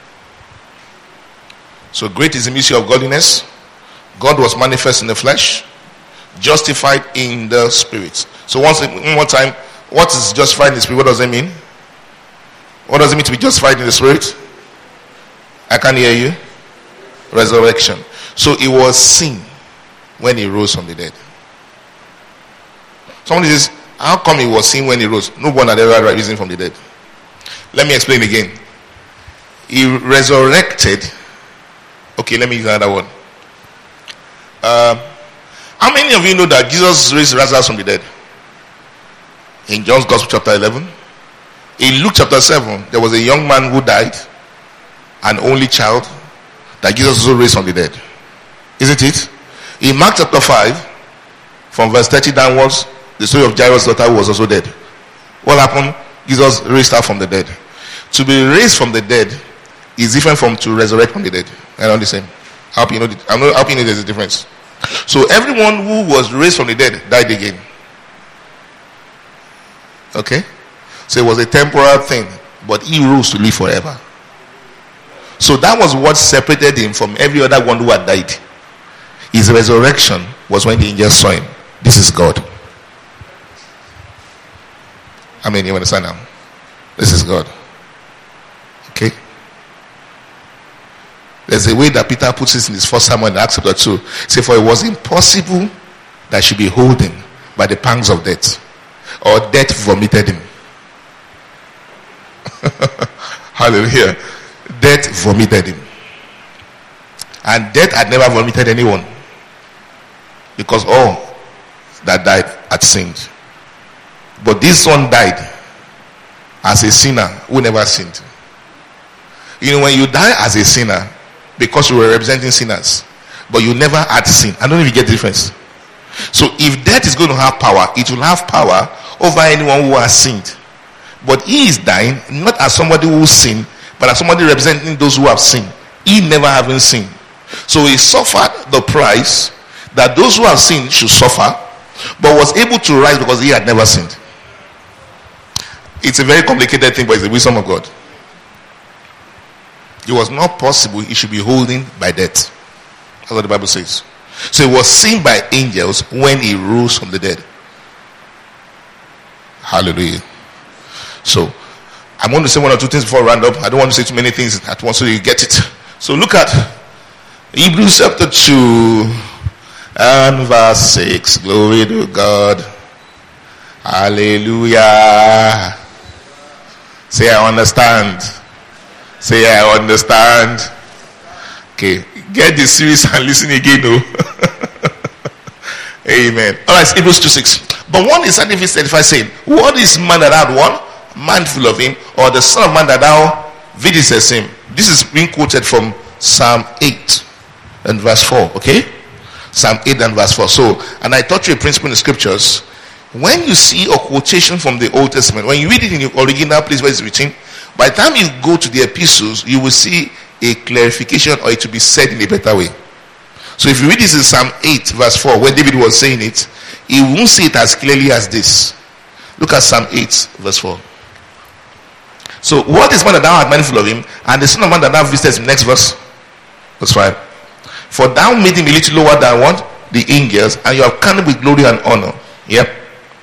So great is the mystery of godliness. God was manifest in the flesh, justified in the spirit. So once one more time, what is justified in the spirit? What does that mean? What does it mean to be justified in the spirit? I can't hear you. Resurrection. So it was seen when he rose from the dead. Somebody says, how come he was seen when he rose? No one had ever risen from the dead. Let me explain again. He resurrected. Okay, let me use another one. Uh, how many of you know that Jesus raised Lazarus from the dead? In John's Gospel chapter eleven. In Luke chapter seven, there was a young man who died, an only child, that Jesus also raised from the dead. Isn't it? In Mark chapter five, from verse thirty downwards, the story of Jairus' daughter who was also dead. What happened? Jesus raised her from the dead. To be raised from the dead is different from to resurrect from the dead. I know the same. I hope you know, the, I know, I hope you know there's a difference. So everyone who was raised from the dead died again. Okay? So it was a temporal thing, but he rose to live forever. So that was what separated him from every other one who had died. His resurrection was when the angels saw him. This is God. I mean, you understand now? This is God. Okay? There's a way that Peter puts it in his first sermon in Acts chapter two. Say, for it was impossible that should be holden by the pangs of death, or death vomited him. Hallelujah. Death vomited him. And death had never vomited anyone, because all that died had sinned. But this one died as a sinner who never sinned. You know, when you die as a sinner, because you were representing sinners, but you never had sin. I don't know if you get the difference. So if death is going to have power, it will have power over anyone who has sinned. But he is dying not as somebody who sinned, but as somebody representing those who have sinned. He never having sinned. So he suffered the price that those who have sinned should suffer, but was able to rise because he had never sinned. It's a very complicated thing, but it's the wisdom of God. It was not possible he should be holding by death. That's what the Bible says. So he was seen by angels when he rose from the dead. Hallelujah. So I'm going to say one or two things before I round up. I don't want to say too many things at once so you get it. So look at Hebrews chapter two and verse six. Glory to God. Hallelujah. Say, I understand. Say, I understand. Okay. Get this series and listen again, though. Amen. Alright, Hebrews two six. But one is certified, saying, what is man that thou art one? Mindful of him, or the son of man that thou videst him? This is being quoted from Psalm eight and verse four. Okay? Psalm eight and verse four. So, and I taught you a principle in the scriptures. When you see a quotation from the Old Testament, when you read it in the original place where it's written, by the time you go to the epistles, you will see a clarification, or it will be said in a better way. So if you read this in Psalm eight verse four, when David was saying it, he won't say it as clearly as this. Look at Psalm eight verse four. So what is man that thou art mindful of him, and the son of man that thou visitest him? Next verse. Verse five. For thou made him a little lower than what? The angels, and you have crowned him with glory and honor. Yep.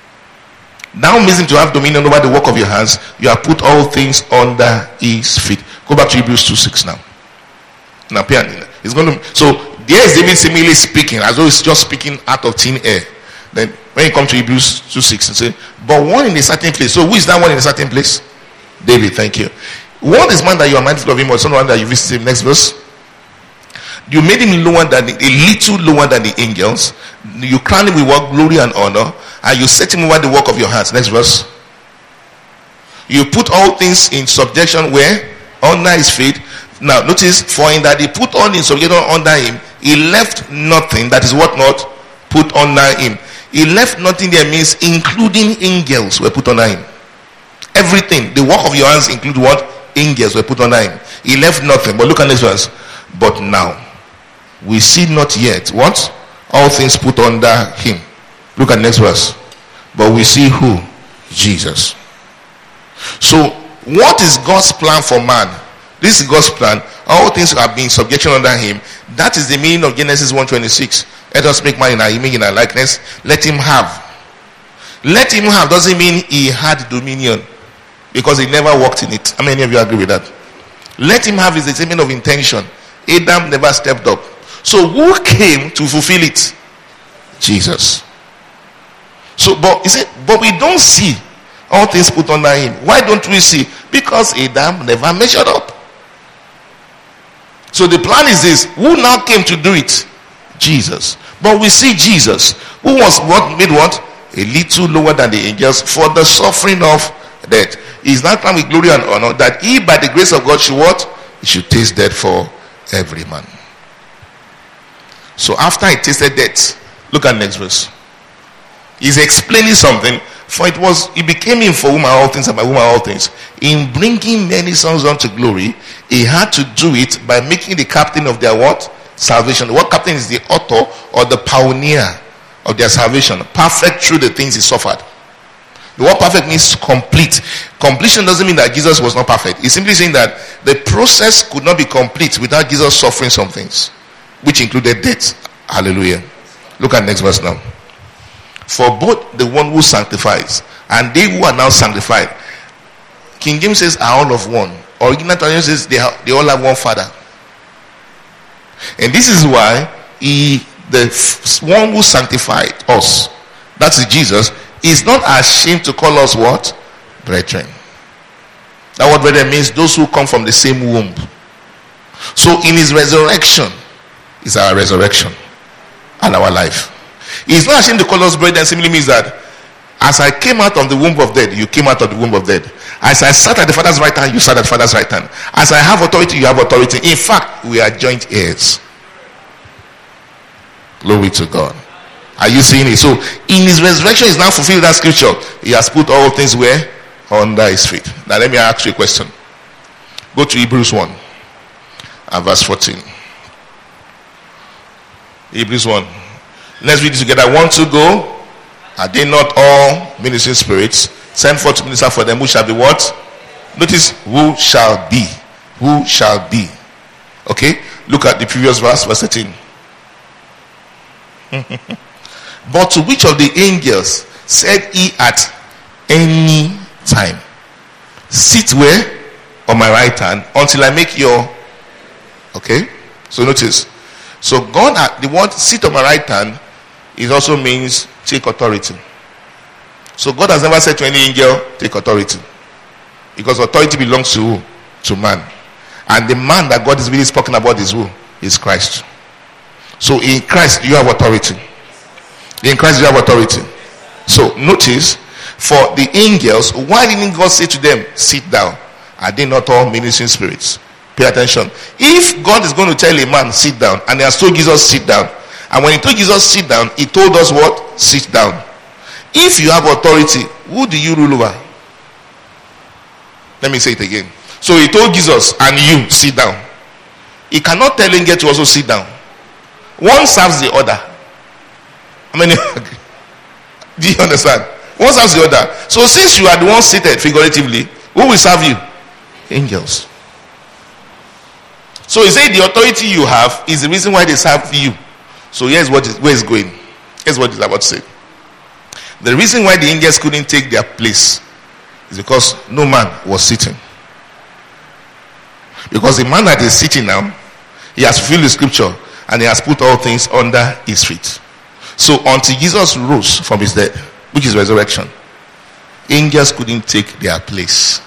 Thou made him to have dominion over the work of your hands. You have put all things under his feet. Go back to Hebrews two six now. Now, it's going to. So there is David seemingly speaking as though he's just speaking out of thin air. Then when you come to Hebrews two six and say, but one in a certain place. So who is that one in a certain place? David. Thank you. What is man that you are mindful of him, or someone that you visit him? Next verse. You made him lower than the, a little lower than the angels. You crowned him with what? Glory and honor, and you set him over the work of your hands. Next verse. You put all things in subjection where? Under his feet. Now notice, for in that he put all in subjection under him, he left nothing that is what not put under him. He left nothing there means including angels were put under him. Everything, the work of your hands include what? Angels were put under him. He left nothing. But look at this verse. But now we see not yet what? All things put under him. Look at next verse. But we see who? Jesus. So what is God's plan for man? This is God's plan. All things have been subjection under him. That is the meaning of Genesis one twenty-six. Let us make man in our image, in our likeness. Let him have. Let him have doesn't mean he had dominion, because he never walked in it. How many of you agree with that? Let him have is the statement of intention. Adam never stepped up. So who came to fulfill it? Jesus. So, but he said, but we don't see all things put under him. Why don't we see? Because Adam never measured up. So the plan is this: who now came to do it? Jesus. But we see Jesus, who was what made what? A little lower than the angels for the suffering of death. He is now come with glory and honor, that he by the grace of God should what? He should taste death for every man. So after he tasted death, look at next verse. He's explaining something. For it was, he became him for whom are all things, and by whom are all things. In bringing many sons unto glory, he had to do it by making the captain of their what? Salvation. The word captain is the author or the pioneer of their salvation. Perfect through the things he suffered. The word perfect means complete. Completion doesn't mean that Jesus was not perfect. It's simply saying that the process could not be complete without Jesus suffering some things, which included death. Hallelujah. Look at next verse now. For both the one who sanctifies and they who are now sanctified, King James says, are all of one. Original translation says they, have, they all have one Father. And this is why he, the one who sanctified us, that is Jesus, is not ashamed to call us what? Brethren. That word brethren means those who come from the same womb. So in his resurrection is our resurrection and our life. He is not ashamed to call us brethren. Simply means that as I came out of the womb of death, you came out of the womb of death. As I sat at the Father's right hand, you sat at the Father's right hand. As I have authority, you have authority. In fact, we are joint heirs. Glory to God. Are you seeing it? So in his resurrection is now fulfilled that scripture. He has put all things where? Under his feet. Now let me ask you a question. Go to Hebrews one and verse fourteen. Hebrews one. Let's read it together. One to go. Are they not all ministering spirits? Send forth to minister for them. Who shall be what? Notice who shall be. Who shall be. Okay? Look at the previous verse, verse thirteen. But to which of the angels said he at any time, sit where? On my right hand, until I make your... Okay? So notice. So God, the word sit on my right hand, it also means take authority. So God has never said to any angel, take authority. Because authority belongs to who? To man. And the man that God is really speaking about is who? Is Christ. So in Christ you have authority. In Christ you have authority. So notice, for the angels, why didn't God say to them, sit down? Are they not all ministering spirits? Pay attention. If God is going to tell a man, sit down, and he has told Jesus, sit down, and when he told Jesus, sit down, he told us what? Sit down. If you have authority, who do you rule over? Let me say it again. So he told Jesus, and you, sit down. He cannot tell angel to also sit down. One serves the other. I mean, do you understand? One serves the other. So since you are the one seated figuratively, who will serve you? Angels. So he said the authority you have is the reason why they serve you. So here's what is, where it's going. Here's what it's about to say. The reason why the angels couldn't take their place is because no man was sitting. Because the man that is sitting now, he has fulfilled the scripture and he has put all things under his feet. So until Jesus rose from his death, which is resurrection, angels couldn't take their place.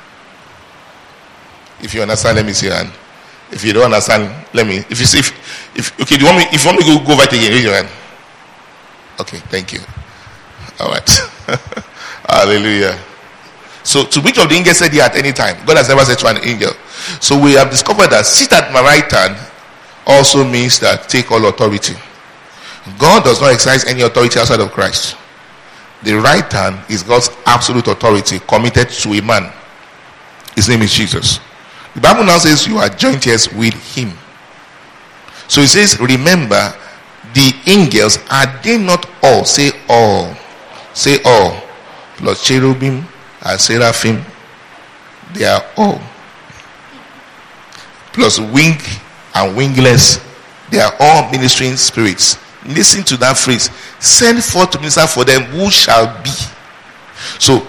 If you understand, let me see your hand. If you don't understand, let me. If you see, if, if okay, do you want me? If you want me to go, go right again, raise your hand. Okay, thank you. All right. Hallelujah. So, to which of the angels said he at any time? God has never said to an angel. So we have discovered that sit at my right hand also means that take all authority. God does not exercise any authority outside of Christ. The right hand is God's absolute authority committed to a man. His name is Jesus. The Bible now says you are joint heirs with him. So it says, remember, the angels, are they not all? Say all. Say all. Plus cherubim and seraphim, they are all. Plus wing and wingless, they are all ministering spirits. Listen to that phrase. Send forth to minister for them who shall be. So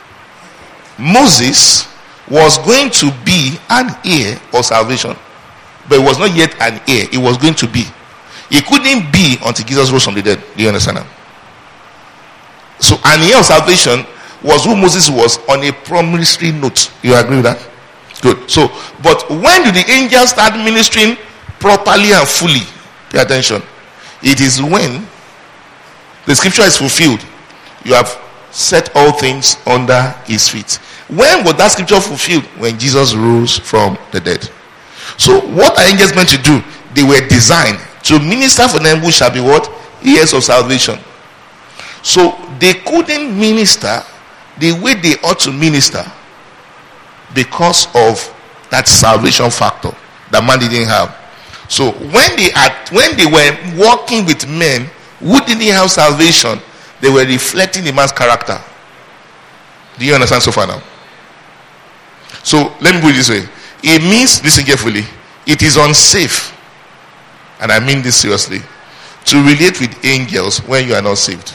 Moses was going to be an heir of salvation, but he was not yet an heir. He was going to be. He couldn't be until Jesus rose from the dead. Do you understand that? So an year of salvation was who Moses was on a promissory note. You agree with that? Good. So, but when do the angels start ministering properly and fully? Pay attention. It is when the scripture is fulfilled. You have set all things under his feet. When was that scripture fulfilled? When Jesus rose from the dead. So what are angels meant to do? They were designed to minister for them who shall be what? Heirs of salvation. So they couldn't minister the way they ought to minister because of that salvation factor that man didn't have. So when they had, when they were walking with men who didn't have salvation, they were reflecting the man's character. Do you understand so far now? So let me put it this way. It means, listen carefully, it is unsafe, and I mean this seriously, to relate with angels when you are not saved.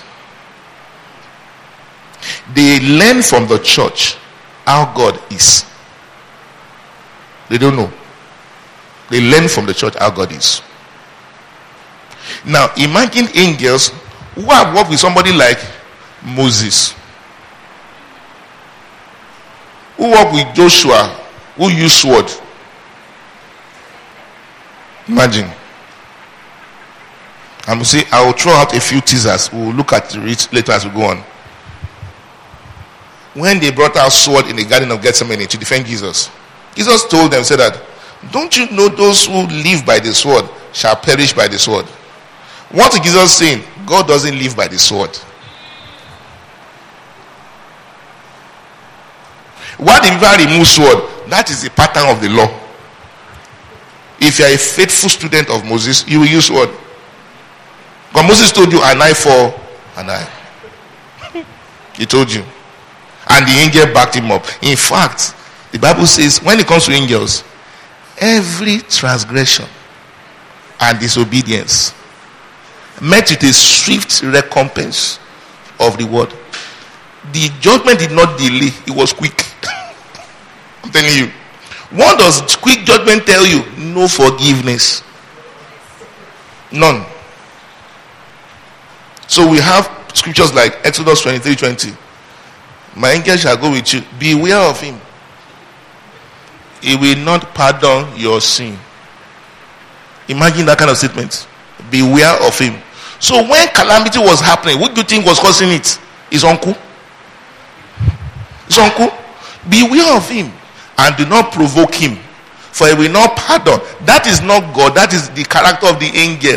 They learn from the church how God is. They don't know. They learn from the church how God is. Now imagine angels who have worked with somebody like Moses, who worked with Joshua, who used sword. Imagine. I will say I will throw out a few teasers. We will look at it later as we go on. When they brought out sword in the Garden of Gethsemane to defend Jesus, Jesus told them, said that, don't you know those who live by the sword shall perish by the sword? What is Jesus saying? God doesn't live by the sword. Why did people remove sword? That is the pattern of the law. If you are a faithful student of Moses, you will use sword. Because Moses told you an eye for an eye. He told you. And the angel backed him up. In fact, the Bible says when it comes to angels, every transgression and disobedience met with a swift recompense of reward. The judgment did not delay, it was quick. I'm telling you. What does quick judgment tell you? No forgiveness. None. So we have scriptures like Exodus twenty-three twenty. My angel shall go with you. Beware of him. He will not pardon your sin. Imagine that kind of statement. Beware of him. So when calamity was happening, what do you think was causing it? His uncle. His uncle. Beware of him and do not provoke him, for he will not pardon. That is not God. That is the character of the angel,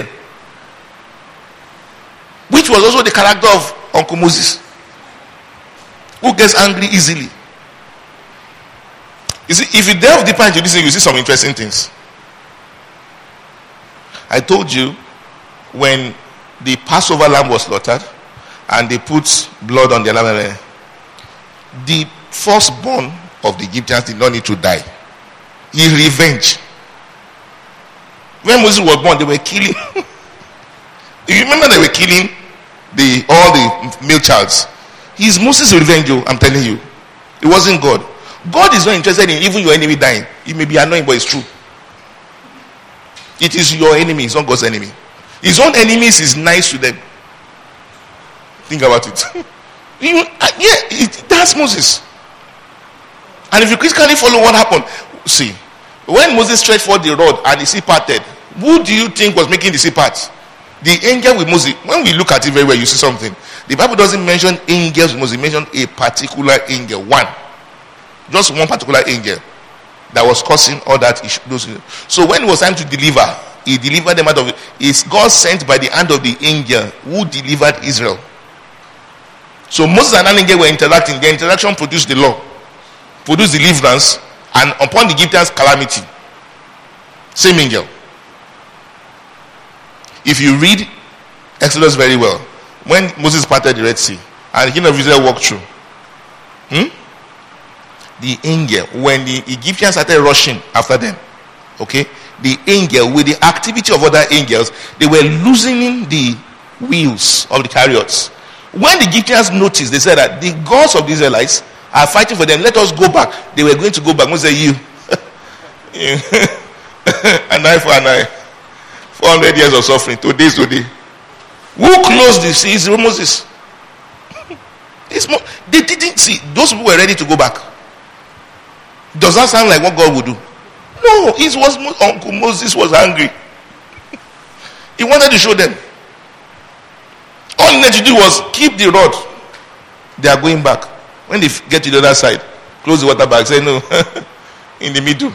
which was also the character of Uncle Moses, who gets angry easily. You see, if you delve deeper into this, you see some interesting things. I told you when the Passover lamb was slaughtered and they put blood on the lamb, the firstborn of the Egyptians did not need to die. He revenge. When Moses was born, they were killing. You remember they were killing the all the male childs. He's Moses' revenge, I'm telling you. It wasn't God. God is not interested in even your enemy dying. It may be annoying, but it's true. It is your enemy, it's not God's enemy. His own enemies is nice to them. Think about it. you, uh, yeah, it, that's Moses. And if you critically follow what happened, see, when Moses stretched forth the rod and the sea parted, who do you think was making the sea part? The angel with Moses. When we look at it very well, you see something. The Bible doesn't mention angels with Moses. It mentions a particular angel. One. Just one particular angel that was causing all that issue. So when it was time to deliver, he delivered them out of it. It's God sent by the hand of the angel who delivered Israel. So Moses and an angel were interacting. The interaction produced the law, produced deliverance, and upon the Egyptians calamity. Same angel. If you read Exodus very well, when Moses parted the Red Sea and the king of Israel walked through, hmm? the angel, when the Egyptians started rushing after them, okay, the angel, with the activity of other angels, they were loosening the wheels of the chariots. When the Egyptians noticed, they said that the gods of the Israelites are fighting for them. Let us go back. They were going to go back. Moses said, you. An eye for an eye. four hundred years of suffering. Today is today. Who closed the seas? Moses. It's more, they didn't see. Those people were ready to go back. Does that sound like what God would do? No, it was Uncle Moses was angry. He wanted to show them. All he needed to do was keep the rod. They are going back. When they get to the other side, close the water bag, say no. In the middle.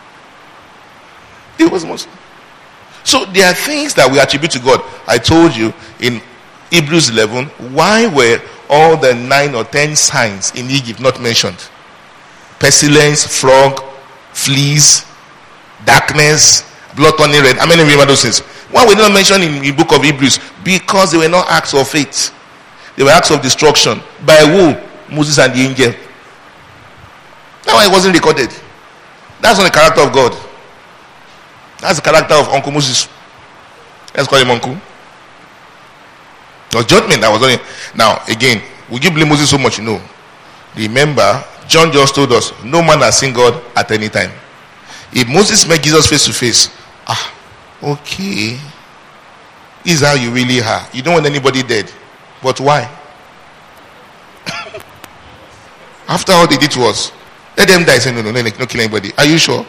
It was Moses. So there are things that we attribute to God. I told you in Hebrews eleven, why were all the nine or ten signs in Egypt not mentioned? Pestilence, frog, fleas, darkness, blood turning red. How many remember those things? Why were they not mentioned in the book of Hebrews? Because they were not acts of faith. They were acts of destruction. By who? Moses and the angel. That's why it wasn't recorded. That's not the character of God. That's the character of Uncle Moses. Let's call him Uncle. It was judgment that was on him. Now, again, would you blame Moses so much? No. Remember, John just told us, no man has seen God at any time. If Moses met Jesus face to face, ah, okay, this is how you really are. You don't want anybody dead. But why? After all they did to us, let them die. Say, no, no, no, no, no kill anybody. Are you sure?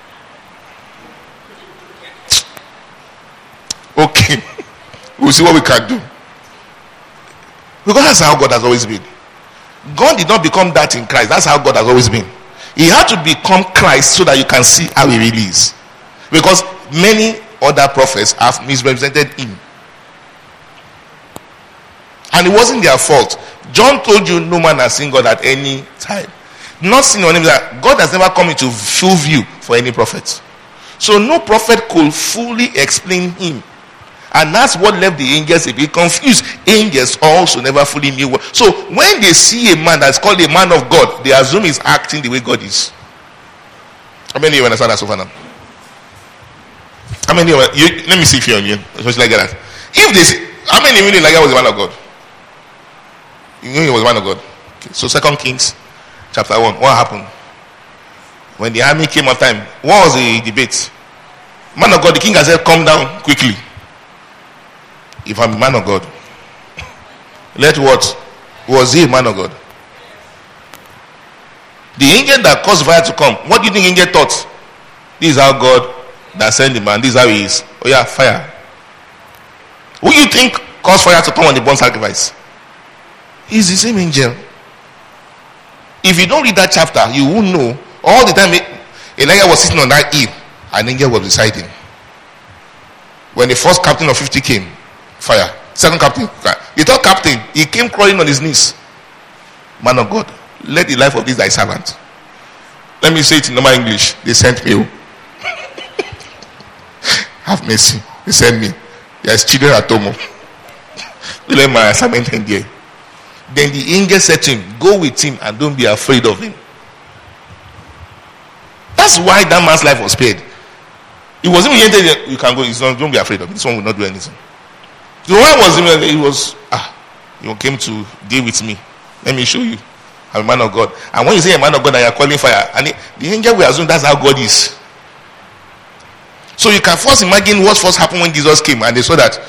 Okay. We'll see what we can do. Because that's how God has always been. God did not become that in Christ. That's how God has always been. He had to become Christ so that you can see how he really is. Because many other prophets have misrepresented him. And it wasn't their fault. John told you no man has seen God at any time. Not seen on him that God has never come into full view for any prophet. So no prophet could fully explain him. And that's what left the angels a bit confused. Angels also never fully knew what. So when they see a man that's called a man of God, they assume he's acting the way God is. How many of you understand that so far now? How many of you, let me see if you're on you. Just like that. If they say, how many really like I was a man of God? You knew he was a man of God. Okay. So Second Kings chapter one. What happened? When the army came after him, what was the debate? Man of God, the king has said, come down quickly. If I'm a man of God, let what? Was he a man of God? The angel that caused fire to come, what do you think angel thought? This is how God that sent the man. This is how he is. Oh yeah, fire. Who you think caused fire to come on the burnt sacrifice? He's the same angel. If you don't read that chapter, you won't know. All the time Elijah was sitting on that hill, an angel was beside him. When the first captain of fifty came, fire. Second captain, the third captain, he came crawling on his knees. Man of God, let the life of this thy servant. Let me say it in normal English. They sent me. Have mercy. They sent me. There's children at home. Let my assignment end here. Then the angel said to him, go with him and don't be afraid of him. That's why that man's life was spared. It wasn't even you can go, not, don't be afraid of him. This one will not do anything. The one was he was ah, you came to deal with me. Let me show you. I'm a man of God. And when you say a man of God and you're calling fire, and it, the angel will assume that's how God is. So you can first imagine what first happened when Jesus came and they saw that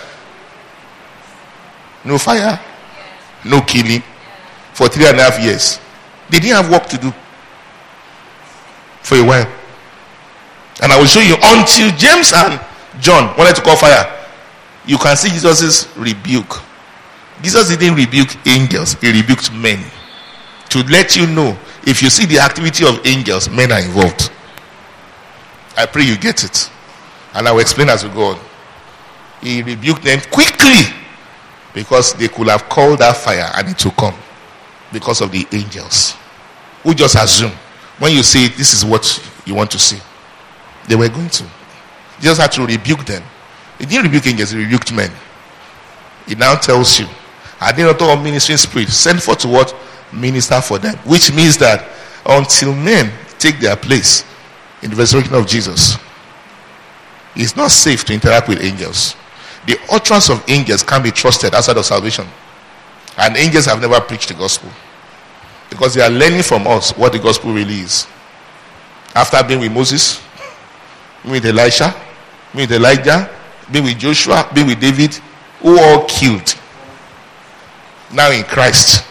no fire, no killing for three and a half years. They didn't have work to do for a while. And I will show you until James and John wanted to call fire. You can see Jesus' rebuke. Jesus didn't rebuke angels, he rebuked men. To let you know, if you see the activity of angels, men are involved. I pray you get it. And I will explain as we go on. He rebuked them quickly because they could have called that fire and it will come because of the angels. We just assume when you say this is what you want to see, they were going to. Jesus had to rebuke them. He didn't rebuke angels, he rebuked men. He now tells you, I did not all ministering spirit, send forth to what? Minister for them. Which means that until men take their place in the resurrection of Jesus, it's not safe to interact with angels. The utterance of angels can't be trusted outside of salvation. And angels have never preached the gospel. Because they are learning from us what the gospel really is. After being with Moses, being with Elisha, being with Elijah, being with Joshua, being with David, who all killed. Now in Christ,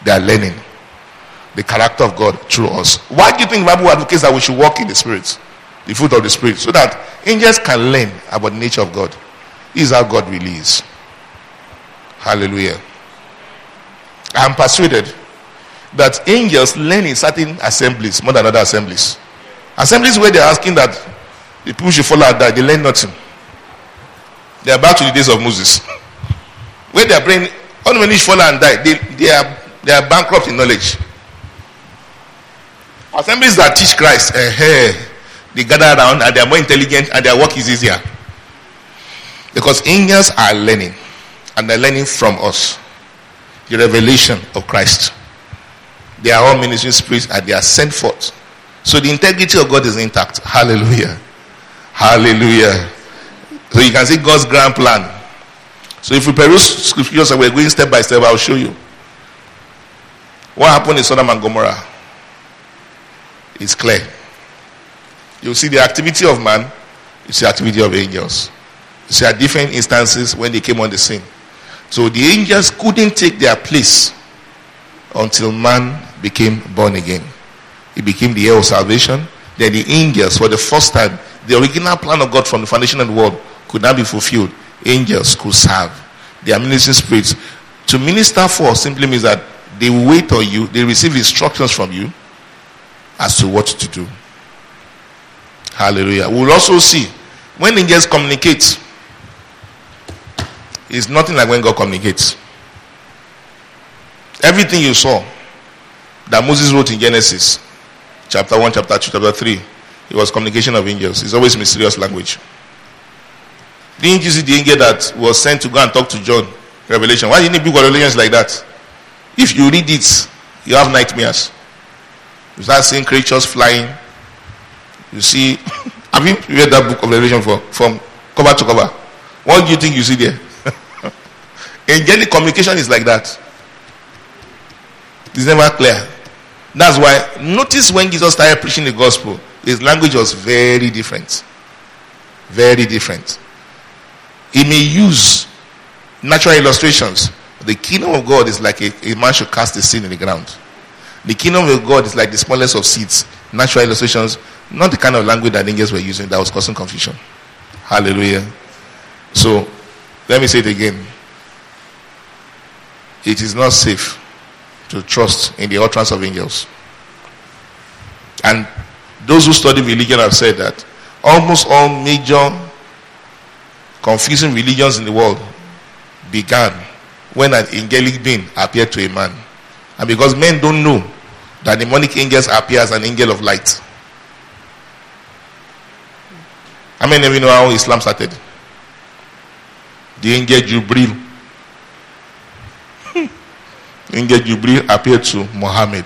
They are learning the character of God through us. Why do you think the Bible advocates that we should walk in the Spirit, the fruit of the Spirit, so that angels can learn about the nature of God? This is how God really is. Hallelujah. I am persuaded that angels learn in certain assemblies more than other assemblies. Assemblies where they are asking that the people should follow that, they learn nothing. They are back to the days of Moses, where they are praying, all the men should follow and die. They, they are they are bankrupt in knowledge. Assemblies that teach Christ, uh, hey, they gather around and they are more intelligent and their work is easier. Because angels are learning, and they're learning from us the revelation of Christ. They are all ministering spirits and they are sent forth. So the integrity of God is intact. Hallelujah. Hallelujah. So you can see God's grand plan. So if we peruse scriptures and we're going step by step, I'll show you what happened in Sodom and Gomorrah. It's clear. You see the activity of man, you see the activity of angels. You see at different instances when they came on the scene. So the angels couldn't take their place until man became born again. He became the heir of salvation. Then the angels, for the first time, the original plan of God from the foundation of the world could not be fulfilled. Angels could serve. They are ministering spirits. To minister for simply means that they wait on you, they receive instructions from you as to what to do. Hallelujah. We'll also see when angels communicate, it's nothing like when God communicates. Everything you saw that Moses wrote in Genesis chapter one, chapter two, chapter three, it was communication of angels. It's always mysterious language. Didn't you see the angel that was sent to go and talk to John? Revelation. Why do you need big revelations like that? If you read it, you have nightmares. You start seeing creatures flying. You see, have you read that book of Revelation for, from cover to cover? What do you think you see there? Angelic communication is like that. It's never clear. That's why, notice when Jesus started preaching the gospel, his language was very different. Very different. He may use natural illustrations. The kingdom of God is like a, a man should cast a seed in the ground. The kingdom of God is like the smallest of seeds. Natural illustrations, not the kind of language that angels were using that was causing confusion. Hallelujah. So, let me say it again. It is not safe to trust in the utterance of angels. And those who study religion have said that almost all major confusing religions in the world began when an angelic being appeared to a man. And because men don't know that demonic angels appear as an angel of light. How many of you know how Islam started? The angel Jibril. Angel Jibril appeared to Muhammad.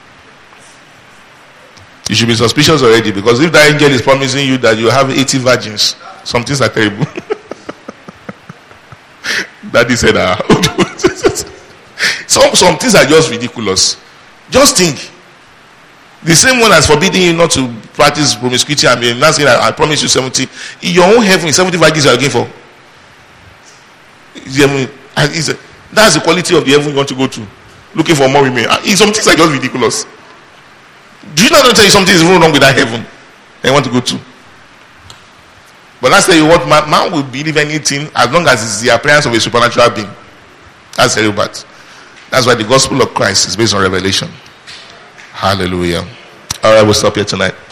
You should be suspicious already, because if that angel is promising you that you have eighty virgins, some things are terrible. Daddy said, ah. some, some things are just ridiculous. Just think. The same one as forbidding you not to practice promiscuity and being not saying, I promise you seventy. In your own heaven, seventy virgins you are looking for. That's the quality of the heaven you want to go to. Looking for more women. Some things are just ridiculous. Do you not know tell you something is wrong with that heaven that you want to go to? But that's tell you what, man, man will believe anything as long as it's the appearance of a supernatural being. That's very bad. That's why the gospel of Christ is based on revelation. Hallelujah. All right, we'll stop here tonight.